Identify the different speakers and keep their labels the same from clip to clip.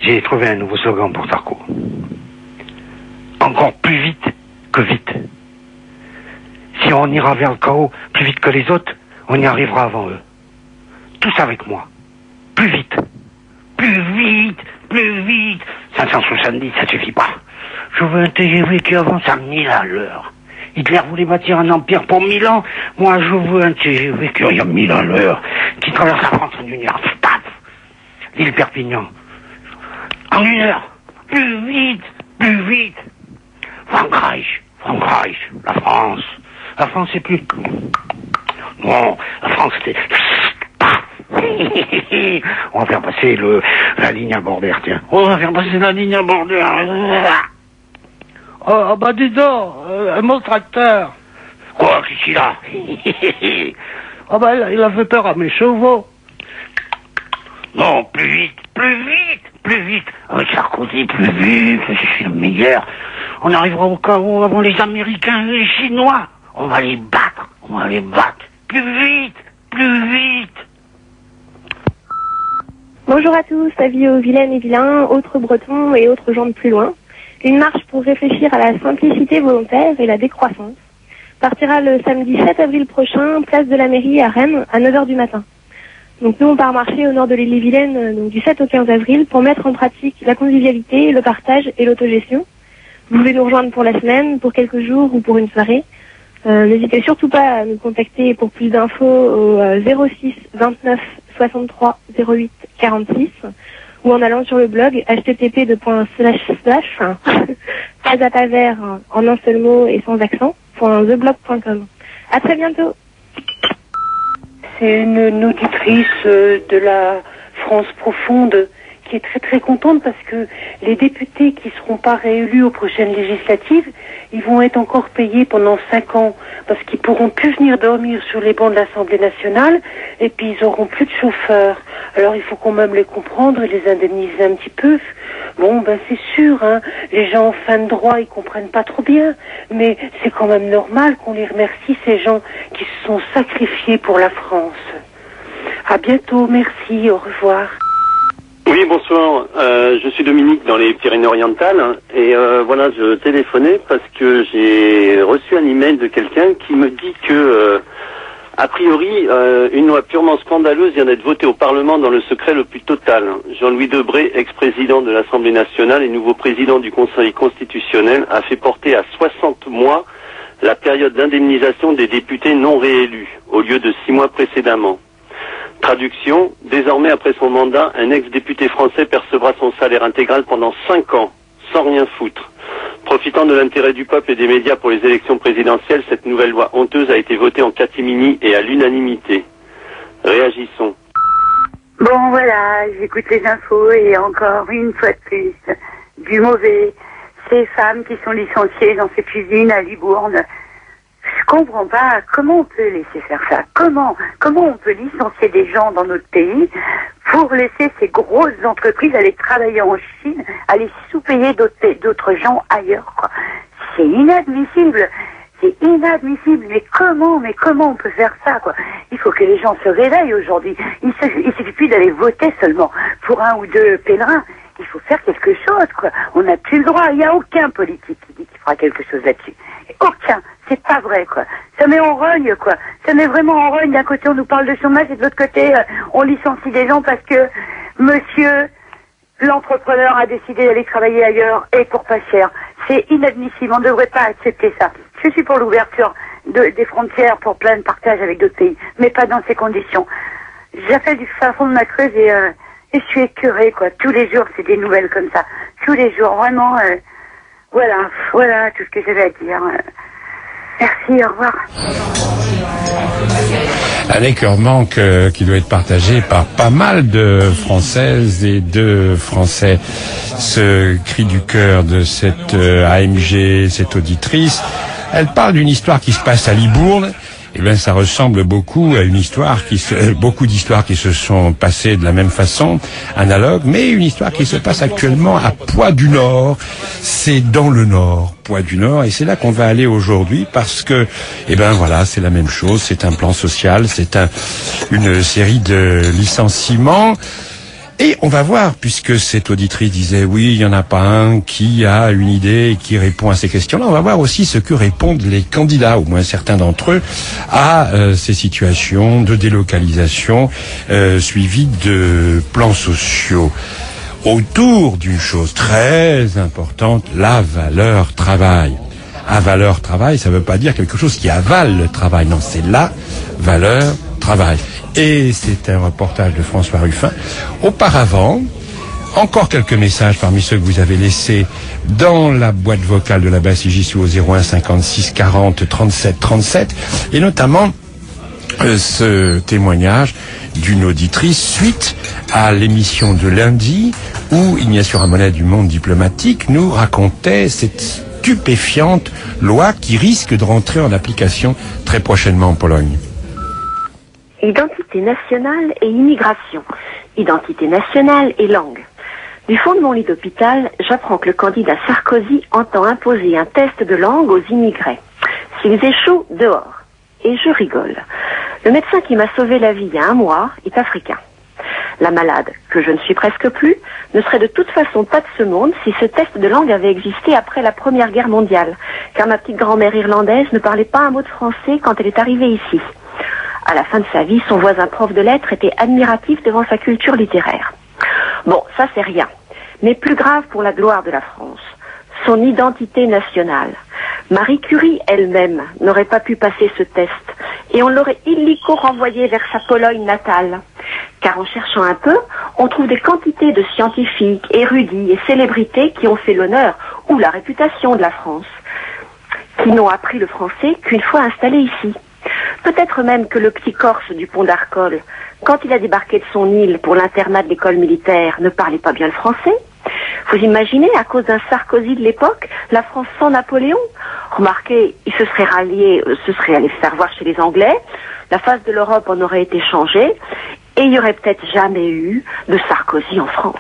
Speaker 1: J'ai trouvé un nouveau slogan pour Sarko. Encore plus vite que vite. Si on ira vers le chaos plus vite que les autres, on y arrivera avant eux. Tous avec moi. Plus vite. Plus vite. Plus vite. 570, ça suffit pas. Je veux un TGV qui avance à 1000 à l'heure. Hitler voulait bâtir un empire pour 1000 ans. Moi, je veux un TGV qui aille à 1000 à l'heure, qui traverse la France en 1 heure. Paf. L'île Perpignan. En 1 heure. Plus vite. Plus vite. Frankreich, la France. La France, c'est plus... Non, la France, c'est... On va faire passer la ligne à bordère, tiens. On va faire passer la ligne à bordère.
Speaker 2: Oh, bah dis donc, mon tracteur.
Speaker 1: Quoi, qu'est-ce qu'il a?
Speaker 2: Oh, bah il a fait peur à mes chevaux.
Speaker 1: Non, plus vite, plus vite, plus vite. Avec Sarkozy, plus vite, je suis le meilleur. On arrivera au chaos avant les Américains et les Chinois. On va les battre, Plus vite, plus vite.
Speaker 3: Bonjour à tous, avis aux vilaines et vilains, autres bretons et autres gens de plus loin. Une marche pour réfléchir à la simplicité volontaire et la décroissance partira le samedi 7 avril prochain, place de la mairie à Rennes, à 9h du matin. Donc nous, on part marcher au nord de l'île-et-Vilaine, donc du 7 au 15 avril, pour mettre en pratique la convivialité, le partage et l'autogestion. Vous pouvez nous rejoindre pour la semaine, pour quelques jours ou pour une soirée. N'hésitez surtout pas à nous contacter pour plus d'infos au 06 29 63 08 46 ou en allant sur le blog http:// en un seul mot et sans accent, .theblog.com. À très bientôt.
Speaker 4: C'est une auditrice de la France profonde qui est très très contente parce que les députés qui ne seront pas réélus aux prochaines législatives, ils vont être encore payés pendant 5 ans parce qu'ils pourront plus venir dormir sur les bancs de l'Assemblée nationale et puis ils auront plus de chauffeurs. Alors il faut quand même les comprendre et les indemniser un petit peu. Bon, ben c'est sûr, hein, les gens en fin de droit, ils comprennent pas trop bien, mais c'est quand même normal qu'on les remercie, ces gens qui se sont sacrifiés pour la France. À bientôt, merci, au revoir.
Speaker 5: Oui, bonsoir. Je suis Dominique dans les Pyrénées-Orientales et voilà, je téléphonais parce que j'ai reçu un email de quelqu'un qui me dit que a priori une loi purement scandaleuse vient d'être votée au Parlement dans le secret le plus total. Jean-Louis Debré, ex-président de l'Assemblée nationale et nouveau président du Conseil constitutionnel, a fait porter à 60 mois la période d'indemnisation des députés non réélus au lieu de 6 mois précédemment. Traduction, désormais après son mandat, un ex-député français percevra son salaire intégral pendant 5 ans, sans rien foutre. Profitant de l'intérêt du peuple et des médias pour les élections présidentielles, cette nouvelle loi honteuse a été votée en catimini et à l'unanimité. Réagissons.
Speaker 6: Bon voilà, j'écoute les infos et encore une fois de plus, du mauvais. Ces femmes qui sont licenciées dans cette usine à Libourne. Je comprends pas comment on peut laisser faire ça. Comment on peut licencier des gens dans notre pays pour laisser ces grosses entreprises aller travailler en Chine, aller sous-payer d'autres gens ailleurs, quoi. C'est inadmissible. C'est inadmissible. Mais comment on peut faire ça, quoi? Il faut que les gens se réveillent aujourd'hui. Il suffit plus d'aller voter seulement pour 1 ou 2 pèlerins. Il faut faire quelque chose, quoi. On n'a plus le droit. Il n'y a aucun politique qui dit qu'il fera quelque chose là-dessus. Aucun. C'est pas vrai, quoi. Ça met en rogne, quoi. Ça met vraiment en rogne. D'un côté, on nous parle de chômage et de l'autre côté, on licencie des gens parce que monsieur l'entrepreneur a décidé d'aller travailler ailleurs et pour pas cher. C'est inadmissible. On ne devrait pas accepter ça. Je suis pour l'ouverture des frontières pour plein de partage avec d'autres pays, mais pas dans ces conditions. J'appelle du fin fond de ma Creuse et je suis écœurée, quoi. Tous les jours, c'est des nouvelles comme ça. Tous les jours, vraiment. Voilà tout ce que j'avais à dire. Merci, au revoir.
Speaker 7: Un écœurement qui doit être partagé par pas mal de Françaises et de Français. Ce cri du cœur de cette AMG, cette auditrice, elle parle d'une histoire qui se passe à Libourne. Eh bien, ça ressemble beaucoup à une histoire beaucoup d'histoires qui se sont passées de la même façon, analogue, mais une histoire qui se passe actuellement à Poix-du-Nord. C'est dans le Nord, Poix-du-Nord, et c'est là qu'on va aller aujourd'hui parce que, eh ben voilà, c'est la même chose, c'est un plan social, c'est une série de licenciements. Et on va voir, puisque cette auditrice disait oui, il n'y en a pas un qui a une idée et qui répond à ces questions-là, on va voir aussi ce que répondent les candidats, au moins certains d'entre eux, à ces situations de délocalisation suivies de plans sociaux. Autour d'une chose très importante, la valeur travail. À valeur travail, ça ne veut pas dire quelque chose qui avale le travail, non, c'est la valeur travail. Et c'est un reportage de François Ruffin. Auparavant, encore quelques messages parmi ceux que vous avez laissés dans la boîte vocale de la BACJ au 01 56 40 37 37, et notamment ce témoignage d'une auditrice suite à l'émission de lundi où Ignacio Ramonet du Monde diplomatique nous racontait cette stupéfiante loi qui risque de rentrer en application très prochainement en Pologne.
Speaker 8: Identité nationale et immigration. Identité nationale et langue. Du fond de mon lit d'hôpital, j'apprends que le candidat Sarkozy entend imposer un test de langue aux immigrés. S'ils échouent, dehors. Et je rigole. Le médecin qui m'a sauvé la vie il y a un mois est africain. La malade, que je ne suis presque plus, ne serait de toute façon pas de ce monde si ce test de langue avait existé après la Première Guerre mondiale, car ma petite grand-mère irlandaise ne parlait pas un mot de français quand elle est arrivée ici. À la fin de sa vie, son voisin prof de lettres était admiratif devant sa culture littéraire. Bon, ça c'est rien. Mais plus grave pour la gloire de la France, son identité nationale. Marie Curie elle-même n'aurait pas pu passer ce test et on l'aurait illico renvoyée vers sa Pologne natale. Car en cherchant un peu, on trouve des quantités de scientifiques, érudits et célébrités qui ont fait l'honneur ou la réputation de la France, qui n'ont appris le français qu'une fois installés ici. Peut-être même que le petit Corse du pont d'Arcole, quand il a débarqué de son île pour l'internat de l'école militaire, ne parlait pas bien le français. Vous imaginez, à cause d'un Sarkozy de l'époque, la France sans Napoléon? Remarquez, il se serait allé se faire voir chez les Anglais, la face de l'Europe en aurait été changée, et il n'y aurait peut-être jamais eu de Sarkozy en France.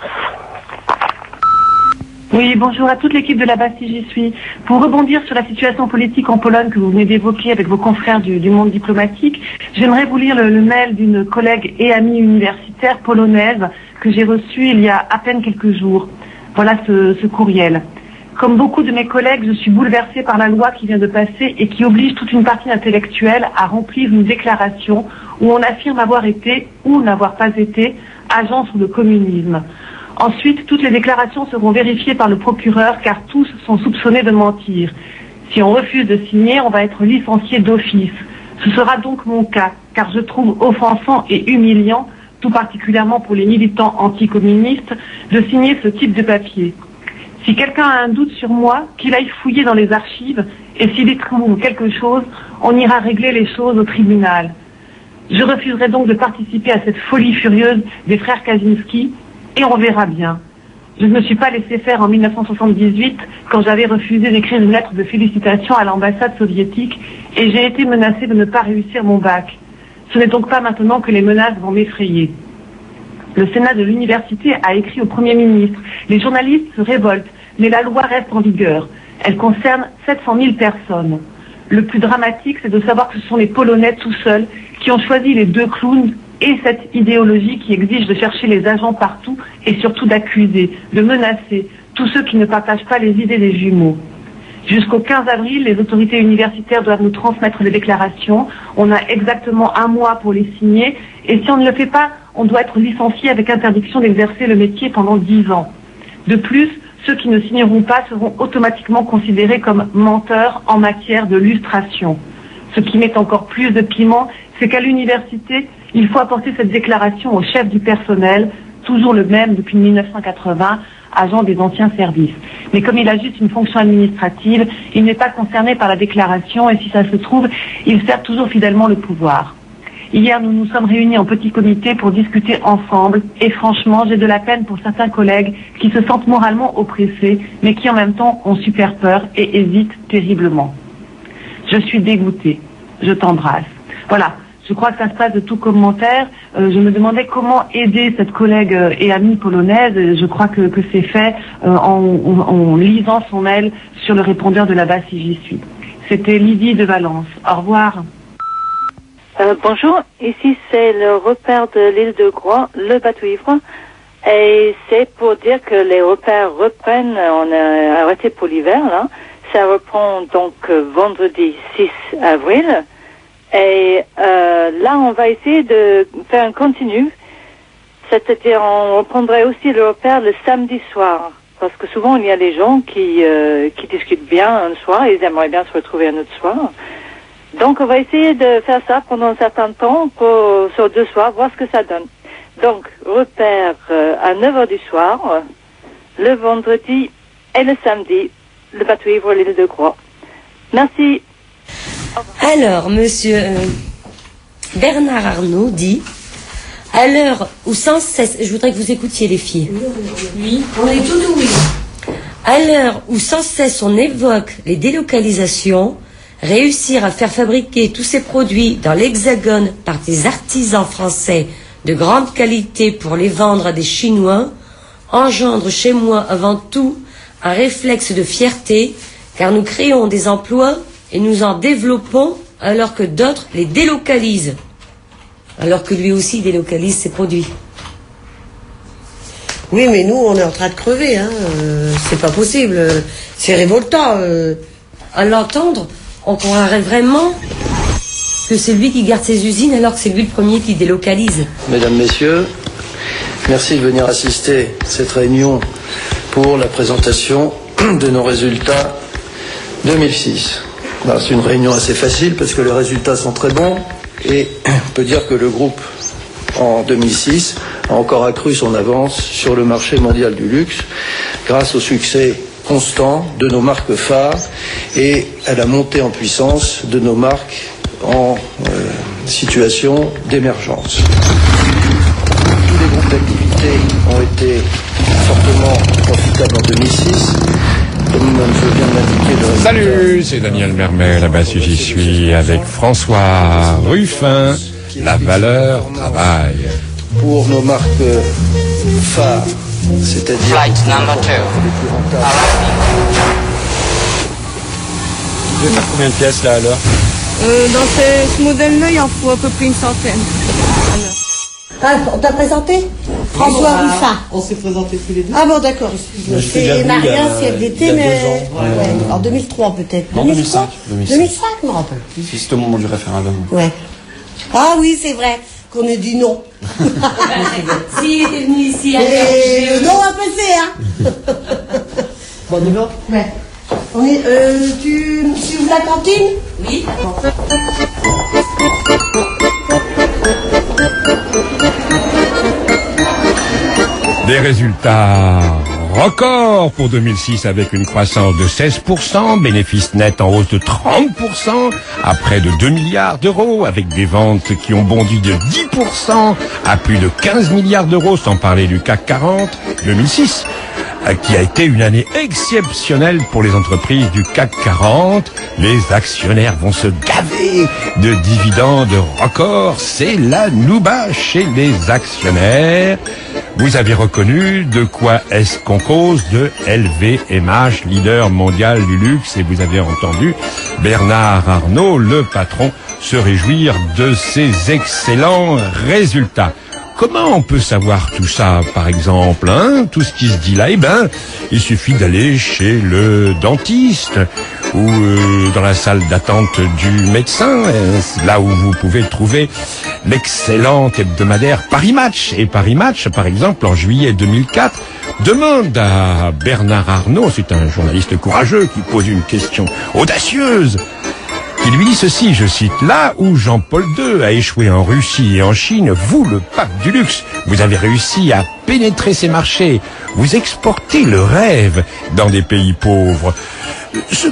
Speaker 9: Oui, bonjour à toute l'équipe de la BACJ, j'y suis. Pour rebondir sur la situation politique en Pologne que vous venez d'évoquer avec vos confrères du monde diplomatique, j'aimerais vous lire le mail d'une collègue et amie universitaire polonaise que j'ai reçu il y a à peine quelques jours. Voilà ce courriel. Comme beaucoup de mes collègues, je suis bouleversée par la loi qui vient de passer et qui oblige toute une partie intellectuelle à remplir une déclaration où on affirme avoir été ou n'avoir pas été agent sous le communisme. Ensuite, toutes les déclarations seront vérifiées par le procureur car tous sont soupçonnés de mentir. Si on refuse de signer, on va être licencié d'office. Ce sera donc mon cas, car je trouve offensant et humiliant, tout particulièrement pour les militants anticommunistes, de signer ce type de papier. Si quelqu'un a un doute sur moi, qu'il aille fouiller dans les archives, et s'il y trouve quelque chose, on ira régler les choses au tribunal. Je refuserai donc de participer à cette folie furieuse des frères Kaczynski, et on verra bien. Je ne me suis pas laissé faire en 1978 quand j'avais refusé d'écrire une lettre de félicitations à l'ambassade soviétique et j'ai été menacée de ne pas réussir mon bac. Ce n'est donc pas maintenant que les menaces vont m'effrayer. Le Sénat de l'université a écrit au Premier ministre. Les journalistes se révoltent, mais la loi reste en vigueur. Elle concerne 700 000 personnes. Le plus dramatique, c'est de savoir que ce sont les Polonais tout seuls qui ont choisi les deux clowns et cette idéologie qui exige de chercher les agents partout et surtout d'accuser, de menacer tous ceux qui ne partagent pas les idées des jumeaux. Jusqu'au 15 avril, les autorités universitaires doivent nous transmettre les déclarations. On a exactement un mois pour les signer et si on ne le fait pas, on doit être licencié avec interdiction d'exercer le métier pendant 10 ans. De plus, ceux qui ne signeront pas seront automatiquement considérés comme menteurs en matière de lustration. Ce qui met encore plus de piment, c'est qu'à l'université, il faut apporter cette déclaration au chef du personnel, toujours le même depuis 1980, agent des anciens services. Mais comme il a juste une fonction administrative, il n'est pas concerné par la déclaration et si ça se trouve, il sert toujours fidèlement le pouvoir. Hier, nous nous sommes réunis en petit comité pour discuter ensemble et franchement, j'ai de la peine pour certains collègues qui se sentent moralement oppressés, mais qui en même temps ont super peur et hésitent terriblement. Je suis dégoûtée. Je t'embrasse. Voilà. Je crois que ça se passe de tout commentaire. Je me demandais comment aider cette collègue et amie polonaise. Je crois que c'est fait en lisant son mail sur le répondeur de la BACJ, j'y suis. C'était Lydie de Valence. Au revoir.
Speaker 10: Bonjour, ici c'est le repère de l'île de Groix, le bateau ivre. Et c'est pour dire que les repères reprennent, on a arrêté pour l'hiver, là. Ça reprend donc vendredi 6 avril. Et là, on va essayer de faire un continu. C'est-à-dire, on reprendrait aussi le repère le samedi soir. Parce que souvent, il y a des gens qui discutent bien un soir, ils aimeraient bien se retrouver un autre soir. Donc, on va essayer de faire ça pendant un certain temps, sur 2 soirs, voir ce que ça donne. Donc, repère à 9h du soir, le vendredi et le samedi, le bateau ivre l'île de Groix. Merci.
Speaker 11: Alors, monsieur Bernard Arnault dit, à l'heure où sans cesse, je voudrais que vous écoutiez les filles.
Speaker 12: Oui, on est tout oui.
Speaker 11: À l'heure où sans cesse on évoque les délocalisations, réussir à faire fabriquer tous ces produits dans l'Hexagone par des artisans français de grande qualité pour les vendre à des Chinois engendre chez moi avant tout un réflexe de fierté, car nous créons des emplois et nous en développons alors que d'autres les délocalisent, alors que lui aussi délocalise ses produits.
Speaker 12: Oui, mais nous, on est en train de crever, hein. C'est pas possible. C'est révoltant.
Speaker 11: À l'entendre, on croirait vraiment que c'est lui qui garde ses usines alors que c'est lui le premier qui délocalise.
Speaker 13: Mesdames, Messieurs, merci de venir assister à cette réunion pour la présentation de nos résultats 2006. Alors, c'est une réunion assez facile parce que les résultats sont très bons et on peut dire que le groupe en 2006 a encore accru son avance sur le marché mondial du luxe grâce au succès constant de nos marques phares et à la montée en puissance de nos marques en situation d'émergence. Tous les groupes d'activité ont été fortement profitables en 2006. Comme je viens de l'indiquer,
Speaker 7: Salut, c'est Daniel Mermet, là-bas si j'y suis, avec François Ruffin, la valeur travail.
Speaker 13: Pour nos marques phares, c'est-à-dire
Speaker 14: Flight number 2.
Speaker 15: Vous devez faire combien de pièces là à l'heure?
Speaker 16: Dans ce modèle-là, il en faut à peu près une centaine.
Speaker 12: Ah, on t'a présenté François Ruffin.
Speaker 15: On s'est présenté tous les deux.
Speaker 12: Ah bon, d'accord. C'est Maria, CFDT, mais...
Speaker 15: Ouais.
Speaker 12: En 2003 peut-être.
Speaker 15: Non, 2005.
Speaker 12: 2005, je me rappelle.
Speaker 15: C'était au moment du référendum.
Speaker 12: Ouais. Ah oui, c'est vrai qu'on ait dit non.
Speaker 11: Si, il est venu ici.
Speaker 12: Non à passer, hein.
Speaker 15: Bon, on y va?
Speaker 12: Ouais. On est, tu ouvres la cantine?
Speaker 11: Oui.
Speaker 7: Des résultats records pour 2006 avec une croissance de 16%, bénéfice net en hausse de 30%, à près de 2 milliards d'euros, avec des ventes qui ont bondi de 10% à plus de 15 milliards d'euros, sans parler du CAC 40 2006. Qui a été une année exceptionnelle pour les entreprises du CAC 40. Les actionnaires vont se gaver de dividendes records. C'est la nouba chez les actionnaires. Vous avez reconnu de quoi est-ce qu'on cause, de LVMH, leader mondial du luxe, et vous avez entendu Bernard Arnault, le patron, se réjouir de ces excellents résultats. Comment on peut savoir tout ça, par exemple, hein? Tout ce qui se dit là, il suffit d'aller chez le dentiste ou dans la salle d'attente du médecin, là où vous pouvez trouver l'excellent hebdomadaire Paris Match. Et Paris Match, par exemple, en juillet 2004, demande à Bernard Arnault, c'est un journaliste courageux qui pose une question audacieuse, qui lui dit ceci, je cite, là où Jean-Paul II a échoué en Russie et en Chine, vous, le pape du luxe, vous avez réussi à pénétrer ces marchés, vous exportez le rêve dans des pays pauvres. Ce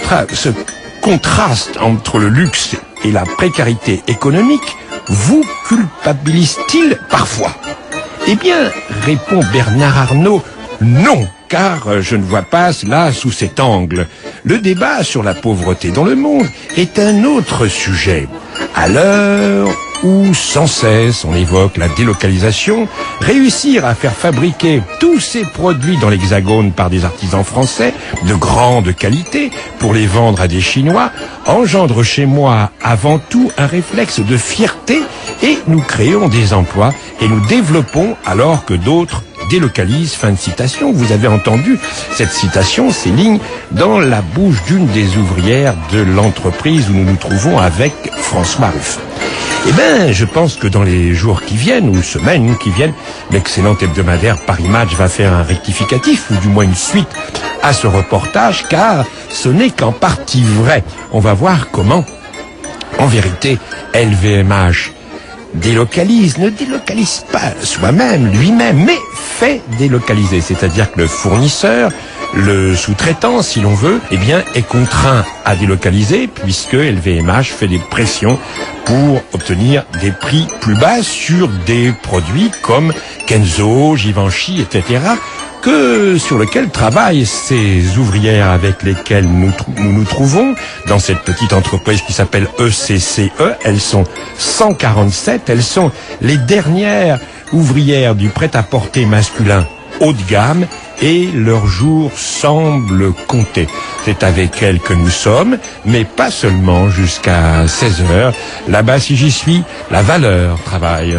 Speaker 7: contraste entre le luxe et la précarité économique vous culpabilise-t-il parfois? Eh bien, répond Bernard Arnault, non, car je ne vois pas cela sous cet angle. Le débat sur la pauvreté dans le monde est un autre sujet. À l'heure où sans cesse on évoque la délocalisation, réussir à faire fabriquer tous ces produits dans l'Hexagone par des artisans français de grande qualité pour les vendre à des Chinois engendre chez moi avant tout un réflexe de fierté, et nous créons des emplois et nous développons alors que d'autres délocalise. Fin de citation. Vous avez entendu cette citation, ces lignes, dans la bouche d'une des ouvrières de l'entreprise où nous nous trouvons avec François Ruffin. Eh bien, je pense que dans les jours qui viennent, ou semaines qui viennent, l'excellent hebdomadaire Paris Match va faire un rectificatif, ou du moins une suite à ce reportage, car ce n'est qu'en partie vrai. On va voir comment, en vérité, LVMH ne délocalise pas soi-même, lui-même, mais fait délocaliser. C'est-à-dire que le fournisseur, le sous-traitant, si l'on veut, eh bien, est contraint à délocaliser puisque LVMH fait des pressions pour obtenir des prix plus bas sur des produits comme Kenzo, Givenchy, etc., sur lequel travaillent ces ouvrières avec lesquelles nous nous trouvons dans cette petite entreprise qui s'appelle ECCE. Elles sont 147, elles sont les dernières ouvrières du prêt-à-porter masculin haut de gamme et leur jour semble compter. C'est avec elles que nous sommes, mais pas seulement jusqu'à 16h. Là-bas, si j'y suis, la valeur travaille.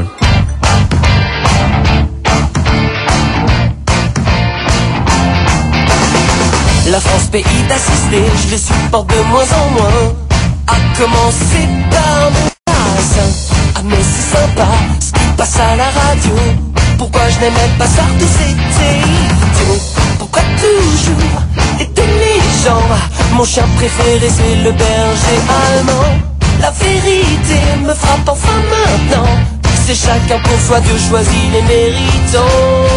Speaker 14: La France, pays d'assister, je le supporte de moins en moins. À commencer par mon voisin. Ah mais c'est sympa, ce qui passe à la radio. Pourquoi je n'aimais pas ça, tout c'était idiot. Pourquoi toujours intelligent? Mon chien préféré c'est le berger allemand. La vérité me frappe enfin maintenant. C'est chacun pour soi, Dieu choisit les méritants.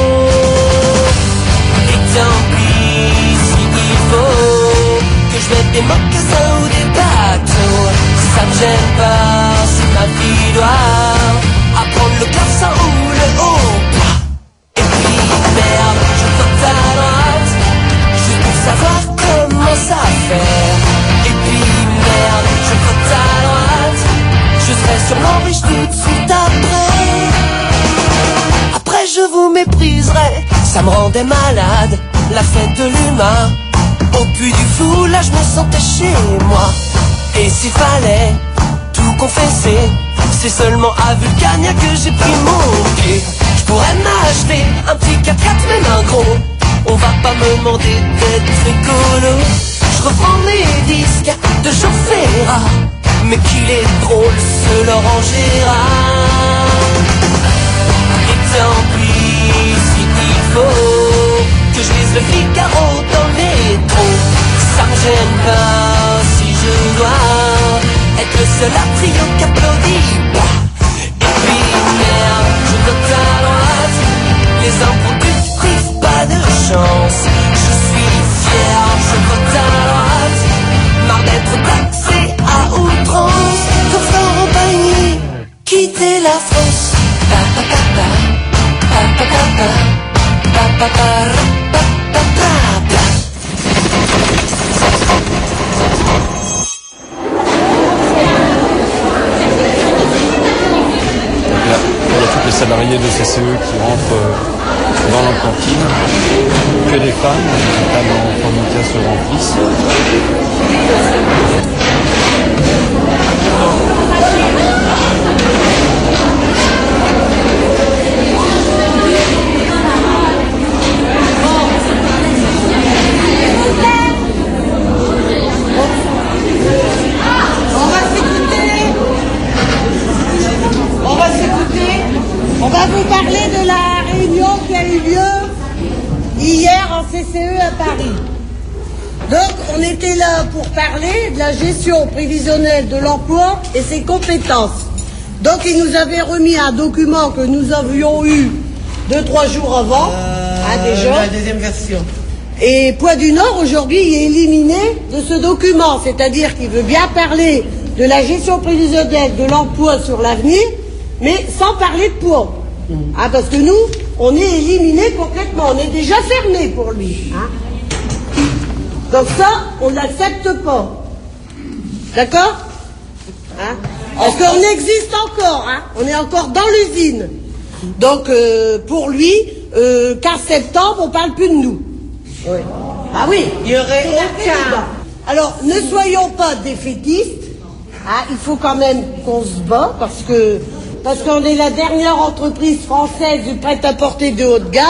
Speaker 14: Et tant pis que je mette des mocassins ou des bateaux, ça me gêne pas si ma fille doit apprendre le clavecin ou le haut-pas. Et puis merde, je vote à droite, juste pour savoir comment ça faire. Et puis merde, je vote à droite, je serai sûrement riche tout de suite après. Après je vous mépriserai, ça me rendait malade, la fête de l'humain. Au puits du fou, là je me sentais chez moi. Et s'il fallait tout confesser, c'est seulement à Vulcania que j'ai pris mon pied. Je pourrais m'acheter un petit 4x4, même un gros. On va pas me demander d'être écolo. Je reprends mes disques de Jean Ferrat, mais qu'il est drôle ce Laurent Gérard. Et tant pis s'il faut que je lise le Figaro dans le métro, ça me gêne pas si je dois être le seul atrio qui applaudit. Et puis merde, je vote à droite, les improductifs pas de chance. Je suis fier, je vote à droite, marre d'être taxé à outrance. Comme Florent Pagny, quitter la France.
Speaker 15: Il y a toutes les salariés de CCE qui rentrent dans la cantine, que des femmes, les tables en formica se remplissent.
Speaker 17: On va vous parler de la réunion qui a eu lieu hier en CCE à Paris. Donc on était là pour parler de la gestion prévisionnelle de l'emploi et ses compétences. Donc ils nous avaient remis un document que nous avions eu 2-3 jours avant, déjà.
Speaker 12: La deuxième version.
Speaker 17: Et Poids du Nord aujourd'hui est éliminé de ce document, c'est-à-dire qu'il veut bien parler de la gestion prévisionnelle de l'emploi sur l'avenir, mais sans parler de poids. Parce que nous, on est éliminés complètement, on est déjà fermés pour lui. Donc ça, on ne l'accepte pas. D'accord Parce qu'on existe encore, on est encore dans l'usine. Donc pour lui, 15 septembre, on ne parle plus de nous. Oui. Ah oui,
Speaker 12: il y aurait aucun.
Speaker 17: Alors ne soyons pas défaitistes. Il faut quand même qu'on se bat parce qu'on est la dernière entreprise française du prêt-à-porter de haut de gamme.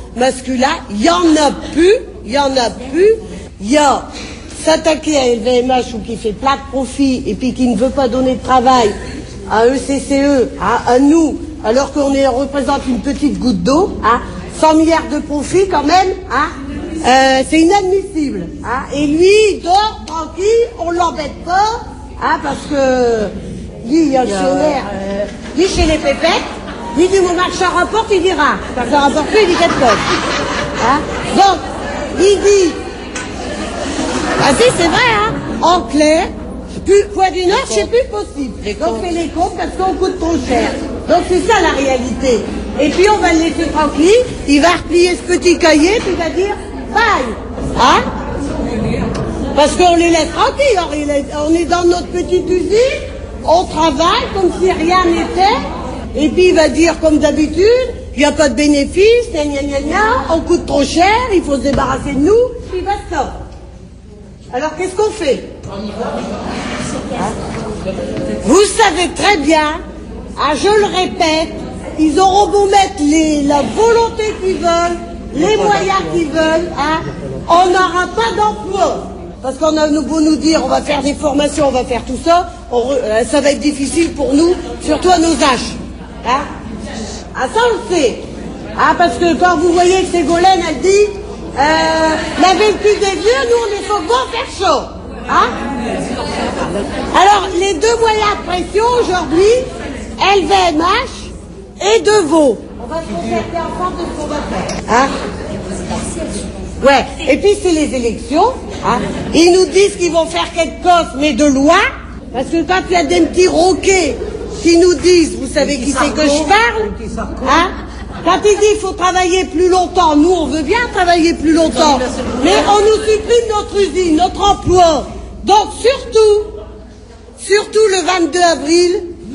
Speaker 17: masculin, il y en a plus. Il y a s'attaquer à LVMH ou qui fait plein de profit et puis qui ne veut pas donner de travail à ECCE, à nous, alors qu'on représente une petite goutte d'eau, 100 milliards de profit quand même, c'est inadmissible. Et lui, il dort tranquille, on l'embête pas, parce que lui, il y a le actionnaire, lui chez les pépettes, lui du moment que ça rapporte, il dira. Quand ça rapporte plus, il dit quelque chose. Donc, il dit, si c'est vrai, en clair, Poids du Nord, c'est plus possible. Donc fait les comptes parce qu'on coûte trop cher. Donc c'est ça la réalité. Et puis on va le laisser tranquille, il va replier ce petit cahier, puis il va dire bye. Parce qu'on les laisse tranquilles, on est dans notre petite usine, on travaille comme si rien n'était, et puis il va dire comme d'habitude, il n'y a pas de bénéfice, on coûte trop cher, il faut se débarrasser de nous, puis basta. Alors qu'est-ce qu'on fait? Vous savez très bien, je le répète, ils auront beau mettre la volonté qu'ils veulent, les moyens qu'ils veulent, on n'aura pas d'emploi. Parce qu'on a beau nous dire, on va faire des formations, on va faire tout ça, ça va être difficile pour nous, surtout à nos âges. Ça on le sait. Parce que quand vous voyez que Ségolène, elle dit, la vécu des vieux, nous on est faut bon faire chaud. Alors, les deux moyens de pression aujourd'hui, LVMH et Deveau. On va se concerter ensemble de ce qu'on va faire. Ouais. Et puis c'est les élections. Ils nous disent qu'ils vont faire quelque chose, mais de loi. Parce que quand il y a des petits roquets qui nous disent, vous savez qui c'est que je parle, quand ils disent qu'il faut travailler plus longtemps, nous on veut bien travailler plus longtemps, mais on nous supprime notre usine, notre emploi. Donc surtout le 22 avril,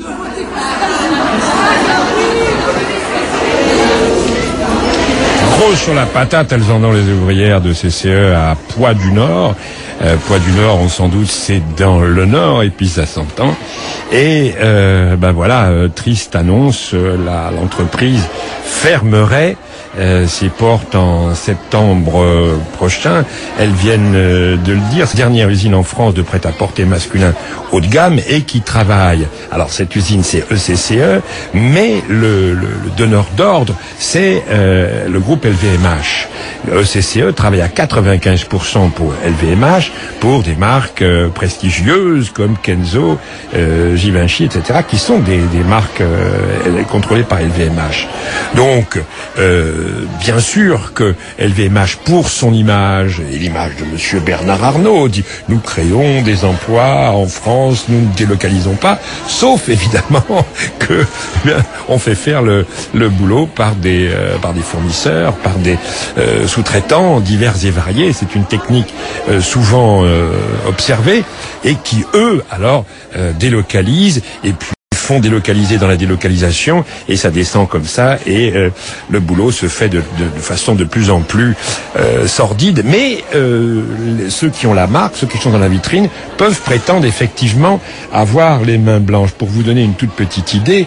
Speaker 7: gros sur la patate, elles en ont les ouvrières de CCE à Poids du Nord. Poids du Nord, on s'en doute, c'est dans le Nord, et puis ça s'entend. Et voilà, triste annonce, l'entreprise fermerait ses portes en septembre prochain. Elles viennent de le dire. C'est la dernière usine en France de prêt-à-porter masculin haut de gamme et qui travaille. Alors cette usine c'est ECCE, mais le donneur d'ordre c'est le groupe LVMH. ECCE travaille à 95% pour LVMH, pour des marques prestigieuses comme Kenzo, Givenchy, etc., qui sont des marques contrôlées par LVMH. Donc bien sûr que LVMH, pour son image et l'image de monsieur Bernard Arnault, dit nous créons des emplois en France, nous ne délocalisons pas, sauf évidemment que on fait faire le boulot par des fournisseurs, par des sous-traitants divers et variés. C'est une technique souvent observée et qui eux alors délocalisent et puis font délocaliser dans la délocalisation et ça descend comme ça et le boulot se fait de façon de plus en plus sordide, mais ceux qui ont la marque, ceux qui sont dans la vitrine peuvent prétendre effectivement avoir les mains blanches. Pour vous donner une toute petite idée,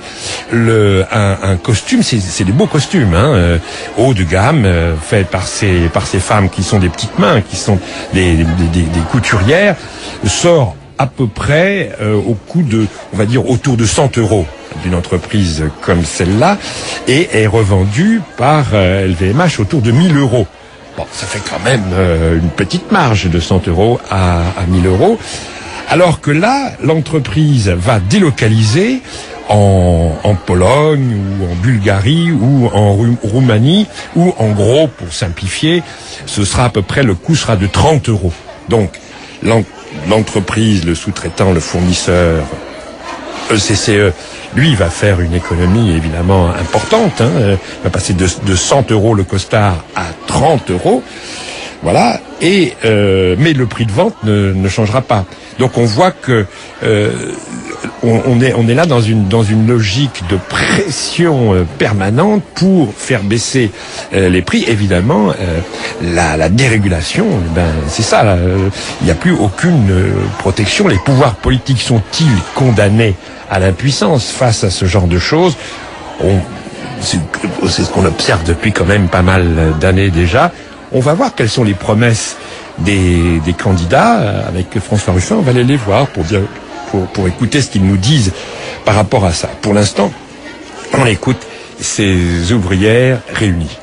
Speaker 7: un costume, c'est des beaux costumes haut de gamme, faits par ces femmes qui sont des petites mains, qui sont des couturières, sort à peu près au coût de, on va dire, autour de 100 euros d'une entreprise comme celle-là, et est revendue par LVMH autour de 1000 euros. Bon, ça fait quand même une petite marge de 100 euros à 1000 euros. Alors que là, l'entreprise va délocaliser en Pologne ou en Bulgarie ou en Roumanie, où en gros, pour simplifier, ce sera à peu près, le coût sera de 30 euros. Donc, l'entreprise, le sous-traitant, le fournisseur, ECCE, lui, va faire une économie évidemment importante. Va passer de 100 euros le costard à 30 euros. Voilà. Et mais le prix de vente ne changera pas. Donc on voit que on est là dans une logique de pression permanente pour faire baisser les prix. Évidemment, la dérégulation, c'est ça. Il n'y a plus aucune protection. Les pouvoirs politiques sont-ils condamnés à l'impuissance face à ce genre de choses? c'est ce qu'on observe depuis quand même pas mal d'années déjà. On va voir quelles sont les promesses des candidats avec François Ruffin. On va aller les voir pour écouter ce qu'ils nous disent par rapport à ça. Pour l'instant, on écoute ces ouvrières réunies.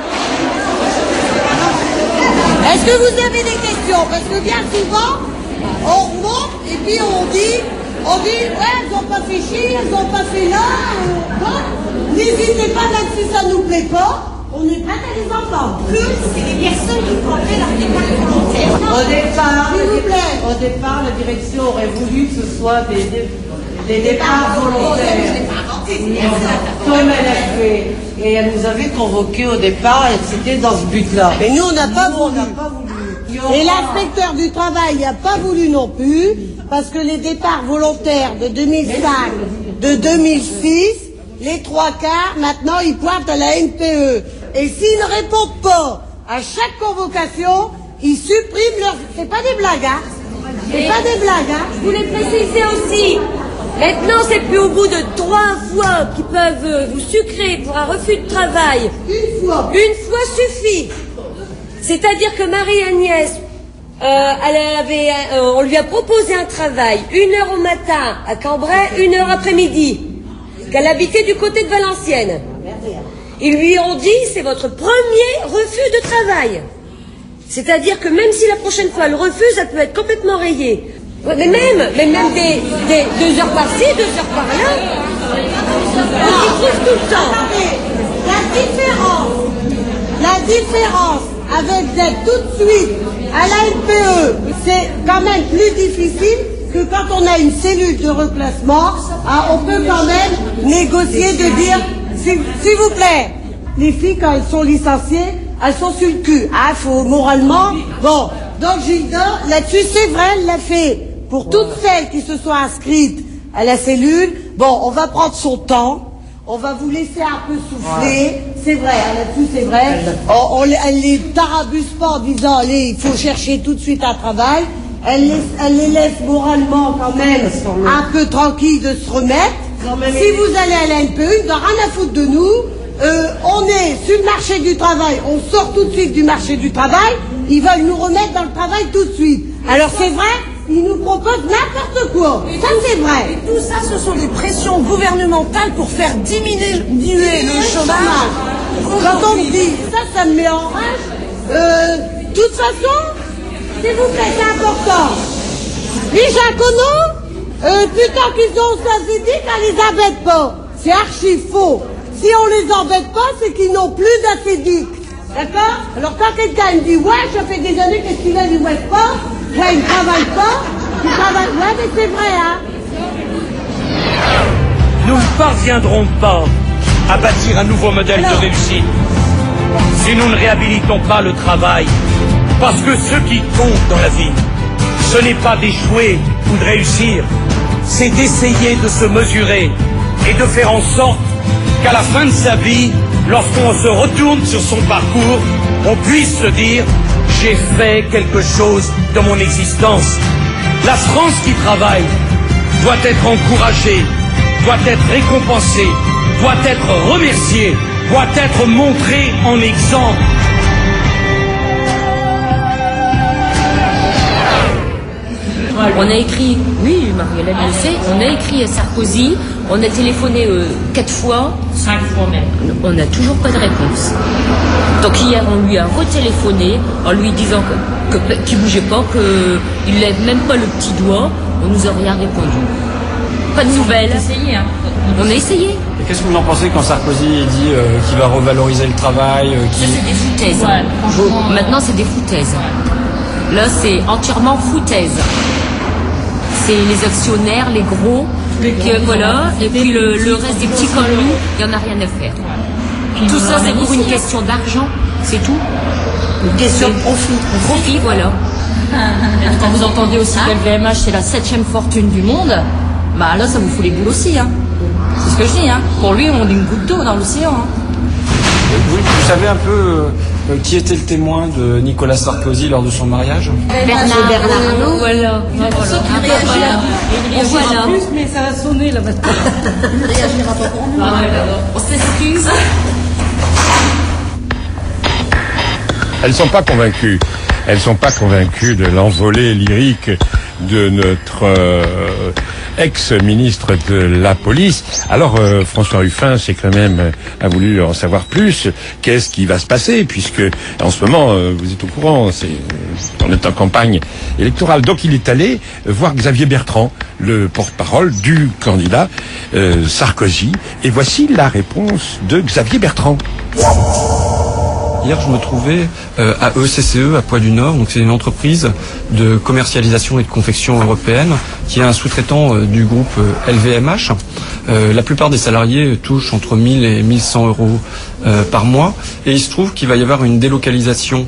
Speaker 17: Est-ce que vous avez des questions? Parce que bien souvent, on remonte et puis on dit, ouais, elles n'ont pas fait chier, elles n'ont pas fait là. N'hésitez pas, même si ça nous plaît pas, on est prêt à les entendre.
Speaker 18: C'est les personnes qui portaient leur départ volontaire.
Speaker 17: Au départ, la direction aurait voulu que ce soit des départs volontaires. Comme elle a fait. Et elle nous avait convoqués au départ et c'était dans ce but-là. Et nous, on n'a pas voulu. Et l'inspecteur du travail n'a pas voulu non plus, parce que les départs volontaires de 2005, de 2006, les 3/4, maintenant, ils pointent à la NPE. Et s'ils ne répondent pas à chaque convocation, ils suppriment leur... C'est pas des blagues, hein? C'est pas des blagues, hein?
Speaker 11: Je voulais préciser aussi, maintenant c'est plus au bout de 3 fois qu'ils peuvent vous sucrer pour un refus de travail.
Speaker 17: Une fois
Speaker 11: suffit. C'est-à-dire que Marie-Agnès, on lui a proposé un travail, 1 heure au matin à Cambrai, 1 heure après-midi, qu'elle habitait du côté de Valenciennes. Ils lui ont dit, c'est votre premier refus de travail. C'est-à-dire que même si la prochaine fois elle refuse, elle peut être complètement rayée. Ouais, mais même des 2 heures par-ci, 2 heures par-là, on s'y trouve tout le temps.
Speaker 17: La différence avec d'être tout de suite à la NPE, c'est quand même plus difficile que quand on a une cellule de reclassement, on peut quand même négocier de dire, s'il vous plaît, les filles quand elles sont licenciées, elles sont sur le cul. Faut moralement, bon. Donc Gilda, là-dessus, c'est vrai, elle l'a fait. Pour toutes celles qui se sont inscrites à la cellule, bon, on va prendre son temps. On va vous laisser un peu souffler. Ouais. C'est vrai, là-dessus c'est vrai. Elle les tarabuse pas en disant, allez, il faut chercher tout de suite un travail. Elle les laisse moralement quand même un peu tranquilles de se remettre. Si vous allez à la NPE, ils n'ont rien à foutre de nous. On est sur le marché du travail, on sort tout de suite du marché du travail. Ils veulent nous remettre dans le travail tout de suite. Alors c'est vrai, ils nous proposent n'importe quoi. Ça c'est vrai.
Speaker 18: Et tout ça, ce sont des pressions gouvernementales pour faire diminuer le chômage.
Speaker 17: Quand on me dit, ça me met en rage. De toute façon, s'il vous plaît, c'est important. Les jaconos, putain qu'ils ont syndic, elle les embête pas. C'est archi faux. Si on les embête pas, c'est qu'ils n'ont plus d'acédique. D'accord? Alors quand quelqu'un me dit, ouais, ça fait des années qu'est-ce qu'il a du West pas, ouais, il ne travaille pas, ouais, mais c'est vrai, hein.
Speaker 19: Nous ne parviendrons pas à bâtir un nouveau modèle de réussite si nous ne réhabilitons pas le travail. Parce que ce qui compte dans la vie, ce n'est pas d'échouer ou de réussir, c'est d'essayer de se mesurer et de faire en sorte qu'à la fin de sa vie, lorsqu'on se retourne sur son parcours, on puisse se dire « J'ai fait quelque chose de mon existence ». La France qui travaille doit être encouragée, doit être récompensée, doit être remerciée, doit être montrée en exemple.
Speaker 11: On a écrit, oui, Marie-Hélène le sait, on a écrit à Sarkozy, on a téléphoné 4 fois. 5 fois même. On n'a toujours pas de réponse. Donc hier, on lui a retéléphoné en lui disant qu'il ne bougeait pas, qu'il ne lève même pas le petit doigt. On nous a rien répondu. Pas de nouvelles. On a essayé.
Speaker 15: Et qu'est-ce que vous en pensez quand Sarkozy dit qu'il va revaloriser le travail
Speaker 11: Ça, c'est des foutaises. Ouais, maintenant, c'est des foutaises. Là, c'est entièrement foutaise. C'est les actionnaires, les gros, voilà, et puis le reste des petits comme nous, il n'y en a rien à faire. Tout ça, c'est pour une question d'argent, c'est tout. Une question de profit. Profit, voilà. Quand vous entendez aussi que le VMH, c'est la 7e fortune du monde, bah là, ça vous fout les boules aussi. Hein. C'est ce que je dis. Hein. Pour lui, on est une goutte d'eau dans l'océan. Hein.
Speaker 15: Oui, vous savez un peu Qui était le témoin de Nicolas Sarkozy lors de son mariage?
Speaker 11: Bernard Arnault.
Speaker 16: Voilà.
Speaker 11: Il réagira
Speaker 16: plus, mais ça a sonné là maintenant.
Speaker 11: Il ne réagira pas pour nous. On s'excuse.
Speaker 7: Elles sont pas convaincues. Elles sont pas convaincues de l'envolée lyrique de notre ex-ministre de la police. Alors François Ruffin, c'est quand même a voulu en savoir plus. Qu'est-ce qui va se passer, puisque en ce moment vous êtes au courant, on est en campagne électorale. Donc il est allé voir Xavier Bertrand, le porte-parole du candidat Sarkozy. Et voici la réponse de Xavier Bertrand.
Speaker 15: Hier, je me trouvais à ECCE, à Poix-du-Nord. Donc, c'est une entreprise de commercialisation et de confection européenne qui est un sous-traitant du groupe LVMH. La plupart des salariés touchent entre 1000 et 1100 euros par mois. Et il se trouve qu'il va y avoir une délocalisation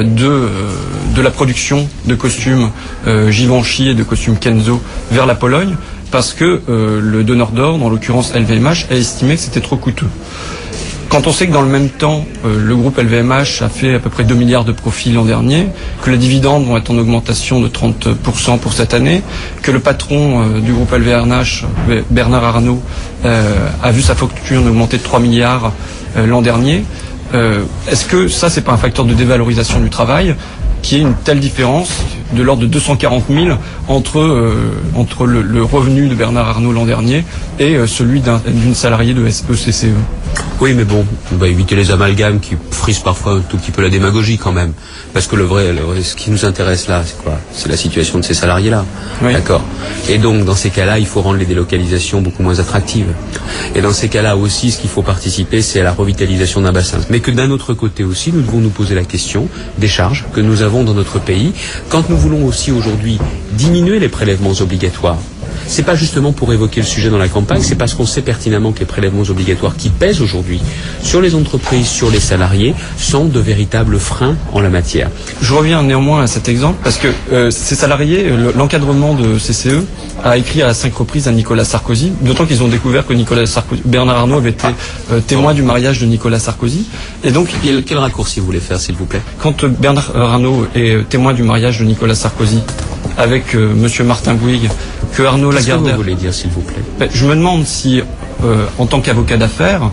Speaker 15: de la production de costumes Givenchy et de costumes Kenzo vers la Pologne parce que le donneur d'ordre, en l'occurrence LVMH, a estimé que c'était trop coûteux. Quand on sait que dans le même temps, le groupe LVMH a fait à peu près 2 milliards de profits l'an dernier, que les dividendes vont être en augmentation de 30% pour cette année, que le patron du groupe LVMH, Bernard Arnault, a vu sa fortune augmenter de 3 milliards l'an dernier, est-ce que ça, c'est pas un facteur de dévalorisation du travail qui est une telle différence de l'ordre de 240 000 entre le revenu de Bernard Arnault l'an dernier et celui d'une salariée de ECCE?
Speaker 20: Oui, mais bon, on va éviter les amalgames qui frisent parfois un tout petit peu la démagogie quand même. Parce que le vrai, ce qui nous intéresse là, c'est quoi? C'est la situation de ces salariés-là. Oui. D'accord. Et donc, dans ces cas-là, il faut rendre les délocalisations beaucoup moins attractives. Et dans ces cas-là aussi, ce qu'il faut participer, c'est à la revitalisation d'un bassin. Mais que d'un autre côté aussi, nous devons nous poser la question des charges que nous avons dans notre pays. Quand nous voulons aussi aujourd'hui diminuer les prélèvements obligatoires, c'est pas justement pour évoquer le sujet dans la campagne, c'est parce qu'on sait pertinemment que les prélèvements obligatoires qui pèsent aujourd'hui sur les entreprises, sur les salariés, sont de véritables freins en la matière.
Speaker 15: Je reviens néanmoins à cet exemple parce que ces salariés, l'encadrement de CCE a écrit à 5 reprises à Nicolas Sarkozy, d'autant qu'ils ont découvert que Bernard Arnault avait été témoin du mariage de Nicolas Sarkozy. Et donc,
Speaker 20: quel raccourci vous voulez faire, s'il vous plaît?
Speaker 15: Quand Bernard Arnault est témoin du mariage de Nicolas Sarkozy avec monsieur Martin Bouygues, que Arnaud Lagardère...
Speaker 20: Qu'est-ce que vous voulez dire, s'il vous plaît?
Speaker 15: Je me demande si, en tant qu'avocat d'affaires,